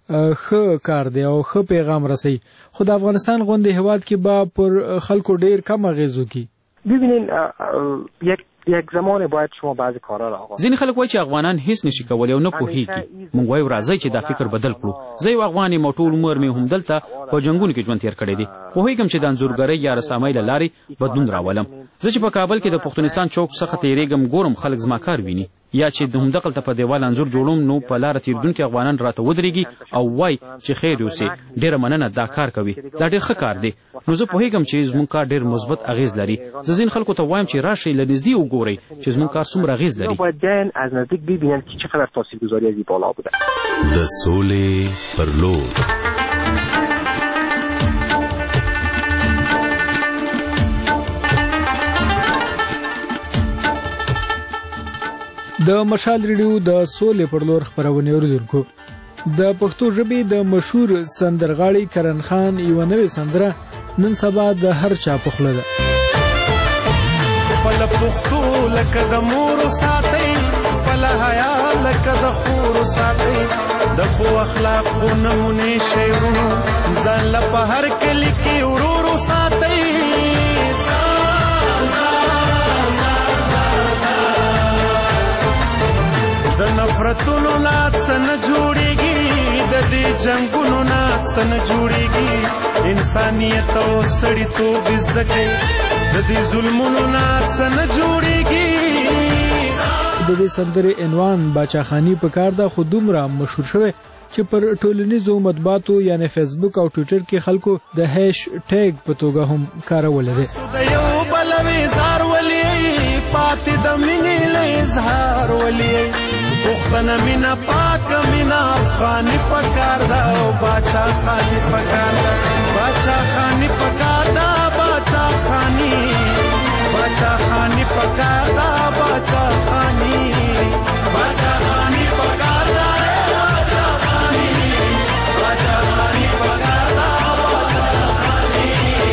ښه کار دی او ښه پیغام رسوي، خو د افغانستان غوندې هیواد کې به پر خلکو ډیر کم اغېز وکړي. ببینین یک یک زمان باید شما بعضی کارا را آغاز. ځینې خلک وایي چې افغانان هیڅ نشي کولی او نه پوهیږي. موږ وایو راځئ چې دا فکر بدل کړو. زه یو افغان یم او ټول عمر مې هم دلته په جنګونو کې ژوند تېر کړی دی. پوهیږم چې د انځورګرۍ یا رسامۍ له لارې بدلون راولم. زه چې په کابل کې د پښتونستان چوک څخه تېرېږم ګورم خلک زما کار ویني، یا چې د همدغلته په دیوال انځور جوړوم نو په لاره تېرېدونکي افغانان راته ودرېږي او وایي چې خیر یوسې ډېره مننه دا کار کوي، دا ډېر ښه کار دی. نو زه پوهیږم چې زموږ کار ډېر مثبت اغېز لري. زه ځینې خلکو ته وایم چې راشئ له نږدې وګورئ چې زموږ کار څومره اغېز لري. باید بیاین از نزدیک ببینن که چقدر تاثیرگذاری از این بالا بوده. د سولې پر لور د مشال ریډیو د سولې پر لور خپرونې اوریدونکو، د پښتو ژبې د مشهور سندرغاړي کرن خان یوه نوې سندره نن سبا د هر چا په خوله ده. خپل پښتو لکه د مور ساتي، خپل حیا لکه د خور ساتي، د خو اخلاقو نمونه شعرونو ځان له په هر کلي کې ورورو ساتي. د نفرتونو نه څه نه جوړېږي، د دې جنګونو نه څه نه جوړېږي، انسانیت او سړیتوب زده کوي، د دې ظلمونو نه څه نه جوړېږي. د دې سندرې عنوان باچاخاني په کار ده، خو دومره مشهور شوی چې پر ټولنیزو مطبوعاتو یعنی فیسبوک او ټویټر کې خلکو د هیش ټیګ په توګه هم کارولی دی. د یو بل وزار ولي پاتې د مینې له اظهار ولي پښتنه مینا پاک مینا افغاني پکار دا او باچا خاني پکار دا، باچا خاني پکار دا، باچا خاني باچا خاني پکار دا، باچا خاني باچا خاني پکار دا، باچا خاني باچا خاني پکار دا، باچا خاني.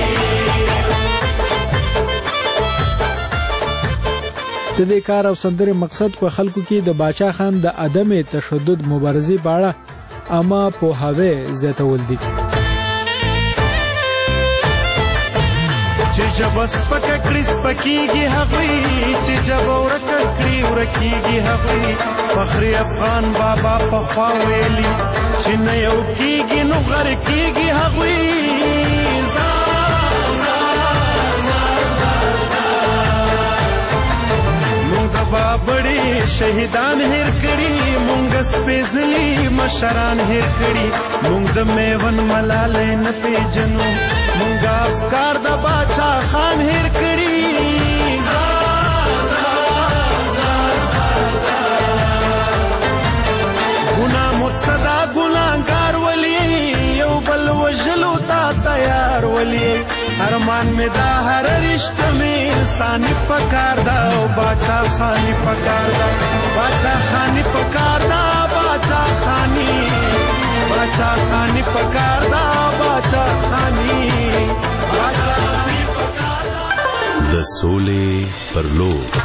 د دې کار او سندرې مقصد په خلکو کې د باچا خان د عدم تشدد مبارزې په اړه عامه پوهاوی زیاتول دي. چې جب سپکه کړي سپکېږي هغوی، چې جب ورکه کړي ورکېږي هغوی. فخر افغان بابا پخوا ویلي چې نه یو کېږي نو غر کېږي هغوی. بابړي شهیدان هیر کړي، مونږ سپېڅلي مشران هیر کړي، مونږ د میون ملالۍ نه پیژنو، مونږ افکار د باچا خان هیر کړي. ګناه متصدا ګناهګار ولي یو بل وژلو ته تیار ولي، ارمان می دا هر رشته می انسانی پکار دا او باچا خانی پکار دا، باچا خانی پکار دا، باچا خانی باچا خانی پکار دا باچا خانی باچا خانی پکار دا د سولې پر لور.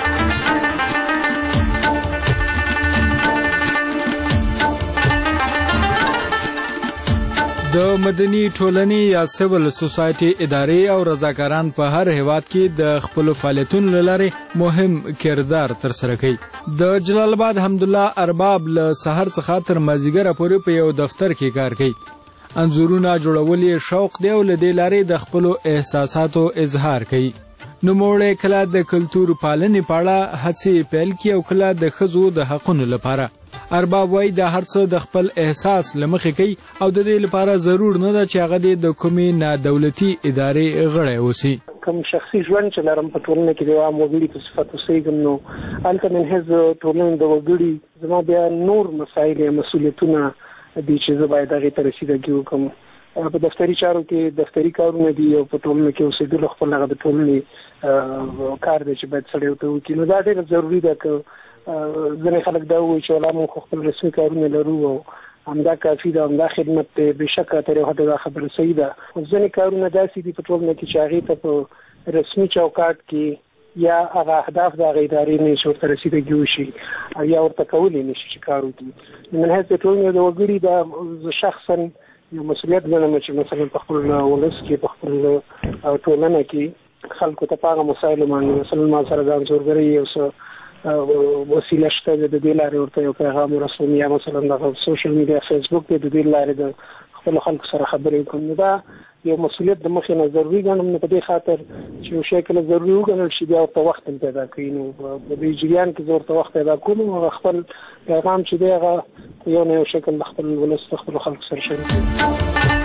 د مدني ټولنې یا سیول سوسایټي ادارې او رضاکاران په هر هیواد کې د خپل فعالیتونو لپاره مهم کردار ترسره کوي. د جلال آباد حمدالله ارباب له سحر څخه تر مازیګر پورې په یو دفتر کې کار کوي. انځورونه جوړول یې شوق دی او له دې لارې د خپل احساساتو اظهار کوي. نو موږ کله د کلتور پالنې په اړه هڅې پیل کړي او کله د ښځو د حقونو لپاره. ارباب وایي دا هر څه د خپل احساس له مخې کوي او د دې لپاره ضرور نه ده چې هغه د کومې نادولتي ادارې غړی اوسي. کوم شخصي ژوند چې لرم په ټولنه کې د عام وګړي په صفت اوسېږم نو هلته منحیز ټولنې د وګړي زما بیا نور مسایل یا مسؤلیتونه دي چې زه باید هغې ته رسیدګي وکړم. په دفتري چارو کې دفتري کارونه دي او په ټولنه کې اوسېدلو خپل هغه د ټولنې کار دی چې باید سړی ورته وکړي. نو دا ډېره ضروري ده که ځینې خلک دا وایي چې ولا موږ خپل رسمي کارونه لرو او همدا کافي ده، همدا خدمت دی. بېشکه تر یو حده دا خبره صحیح ده. ځینې کارونه داسې دي په ټولنه کې چې هغې ته په رسمي چوکاټ کې یا هغه اهداف د هغې ادارې نه چې ورته رسیدګي وشي او یا ورته کولی نه شي چې کار وکړي. من حیث د ټولنې د وګړي دا زه شخصا یو مسؤلیت ګڼم چې مثلا په خپل ولس کې په خپل ټولنه کې خلکو ته په هغه مسایلو باندې مثلا ما سره د انځورګرۍ یو څه وسیله شته د دې لارې ورته یو پیغام ورسوم یا مثلا د سوشل میډیا فیسبوک دی د دې لارې د خپل خلکو سره خبرې وکړم. نو دا یو مسؤلیت د مخې نه ضروري ګڼم. نو په دې خاطر چې یو شی کله ضروري وګڼل شي بیا ورته وخت هم پیدا کوي. نو په دې جریان کې زه ورته وخت پیدا کوم او خپل پیغام چې دی هغه په یو نه یو شکل د خپل ولس د خپلو خلکو سره شریک کړم.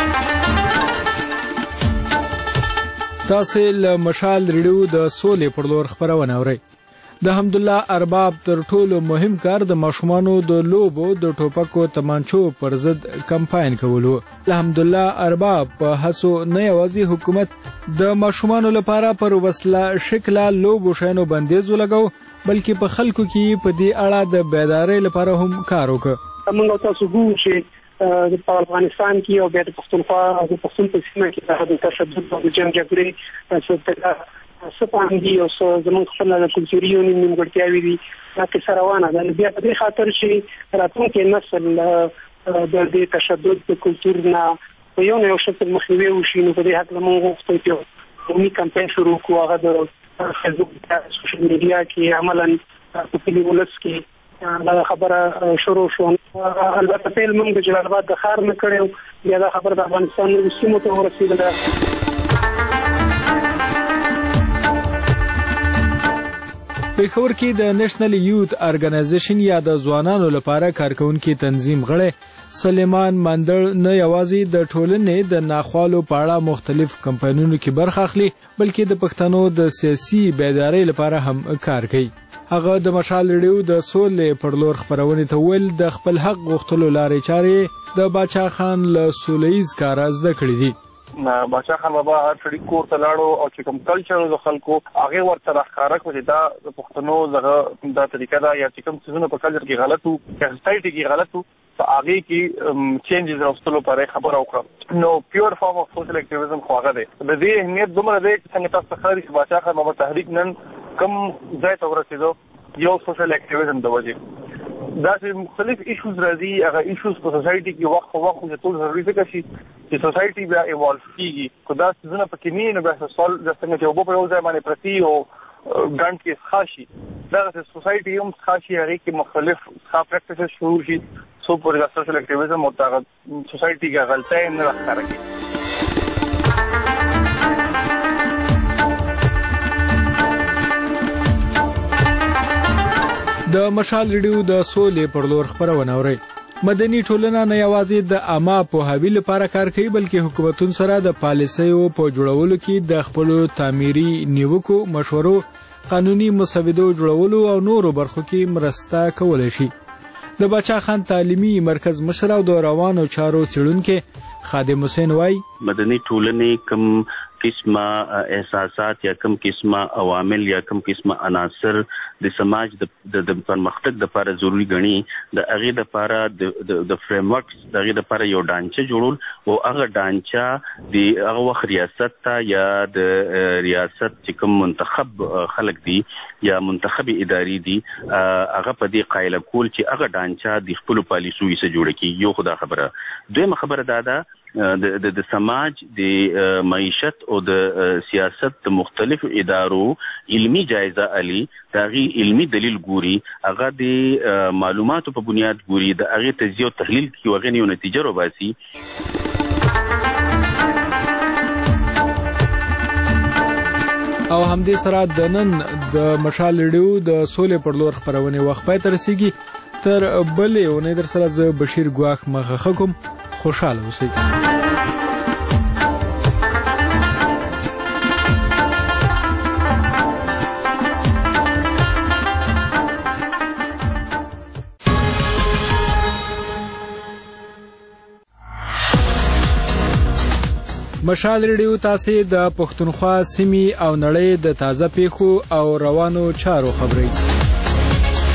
تاسې له مشال ریډیو د سولې پر لور خپرونه اورئ. د حمدالله ارباب تر ټولو مهم کار د ماشومانو د لوبو د ټوپکو تمانچو پر ضد کمپاین کول و. حمدالله ارباب په هڅو نه یوازې حکومت د ماشومانو لپاره پر وسله شکله لوبو شیانو بندیز ولګاو بلکې په خلکو کې په دې اړه د بیدارۍ لپاره هم کار وکړ. موږ تاسو ګورو چې په افغانستان کې او بیا د پښتونخوا او د پښتون په سیمه کې د تشدد او د جنګ جګړې څه پاندي او څه زموږ خپل د کلتوري نیمګړتیاوې دي دا کیسه روانه ده. بیا په دې خاطر چې راتلونکی نسل د دې تشدد د کلتور نه په یو نه یو شکل مخنیوی وشي. نو په دې هکله موږ غوښتل چې قومي کمپاین شروع کړو. هغه د فیسبوک سوشل میډیا کې عملا په کلي ولس کې دا خبره شروع شو. البته پیل موږ د جلال آباد د ښار نه کړی بیا دا خبره د افغانستان نورو سیمو ته ورسېدله. پېښور کې د نېشنل یوت ارګنایزیشن یا د ځوانانو لپاره کارکونکي تنظیم غړی سلیمان مندړ نه یوازې د ټولنې د ناخوالو په اړه مختلف کمپاینونو کې برخه اخلي بلکې د پښتنو د سیاسي بیدارۍ لپاره هم کار کوي. هغه د مشال ریډیو د سولې پر لور خپرونې ته ویل د خپل حق غوښتلو لارې چارې د باچا خان له سولهییز کاره زده کړې دي. باچا خان بابا هر سړي کور ته لاړو او چې کوم کلچر د خلکو هغه ورته راښکاره کړو چې دا د پښتنو دغه دا طریقه ده یا چې کوم څیزونه په کلچر کې غلط وو یا سوسایټي کې غلط وو په هغې کې چینجز راوستلو پرې خبره وکړه. نو پیور فارم اف سوشل اکټیویزم خو هغه دی. د دې اهمیت دومره دی چې څنګه تاسو ښکاري چې باچا خان بابا تحریک نن کوم ځای ته ورسېدو یو سوشل اکټیویزم د وجې دا چې مختلف ایشوز راځي هغه ایشوز په سوسایټي کې وخت په وخت چې ټول ضروري ځکه شي چې سوسایټي بیا ایوالو کېږي. خو دا څیزونه پکې نه وي نو بیا سوال د څنګه چې اوبه په یو ځای باندې پرتي او ګڼ کې څښا شي دغسې سوسایټي هم څښا شي هغې کې مختلف څښا پریکټسز شروع شي څو پورې دا سوشل اکټیویزم او هغه سوسایټي کې غلطۍ نه راښکاره کړي. د مشال ریډیو د سولې پر لور خپرونه اورئ. مدني ټولنه نه یوازې د عامه پوهاوي لپاره کار کوي بلکې حکومتونو سره د پالیسیو په جوړولو کې د خپلو تعمیري نیوکو مشورو قانوني مسودو جوړولو او نورو برخو کې مرسته کولی شي. د باچا خان تعلیمي مرکز مشر او د روانو چارو څېړونکی خادم حسین وای مدني ټولنې کوم قسمه احساسات یا کم قسمه عوامل یا کم قسمه عناصر د سماج د پرمختګ لپاره ضروری ګڼي د هغې دپاره د فریم ورک د هغې دپاره یو ډانچه جوړول او هغه ډانچه د هغه وخت ریاست ته یا د ریاست چې کوم منتخب خلک دي یا منتخب اداري دي هغه په دې قایله کول چې هغه ډانچه د خپلو پالیسیو څخه جوړه کړي. یو خو دا خبره. دویمه خبره دا ده د د سماج د معیشت او د سیاست د مختلفو ادارو علمی جایزه علي د هغې علمي دلیل ګوري، هغه د معلوماتو په بنیاد ګوري، د هغې تجزیه او تحلیل کوي او هغې نه یو نتیجه راباسي. او همدې سره د نن د مشال ریډیو د سولې پر لور خپرونې وخت پای ته رسیږي. تر بلې اونۍ در سره زه بشیر ګواښ مخه کوم. خوشحاله اوسئ. مشال ریډیو تاسې د پښتونخوا سیمې او نړۍ د تازه پیښو او روانو چارو خبري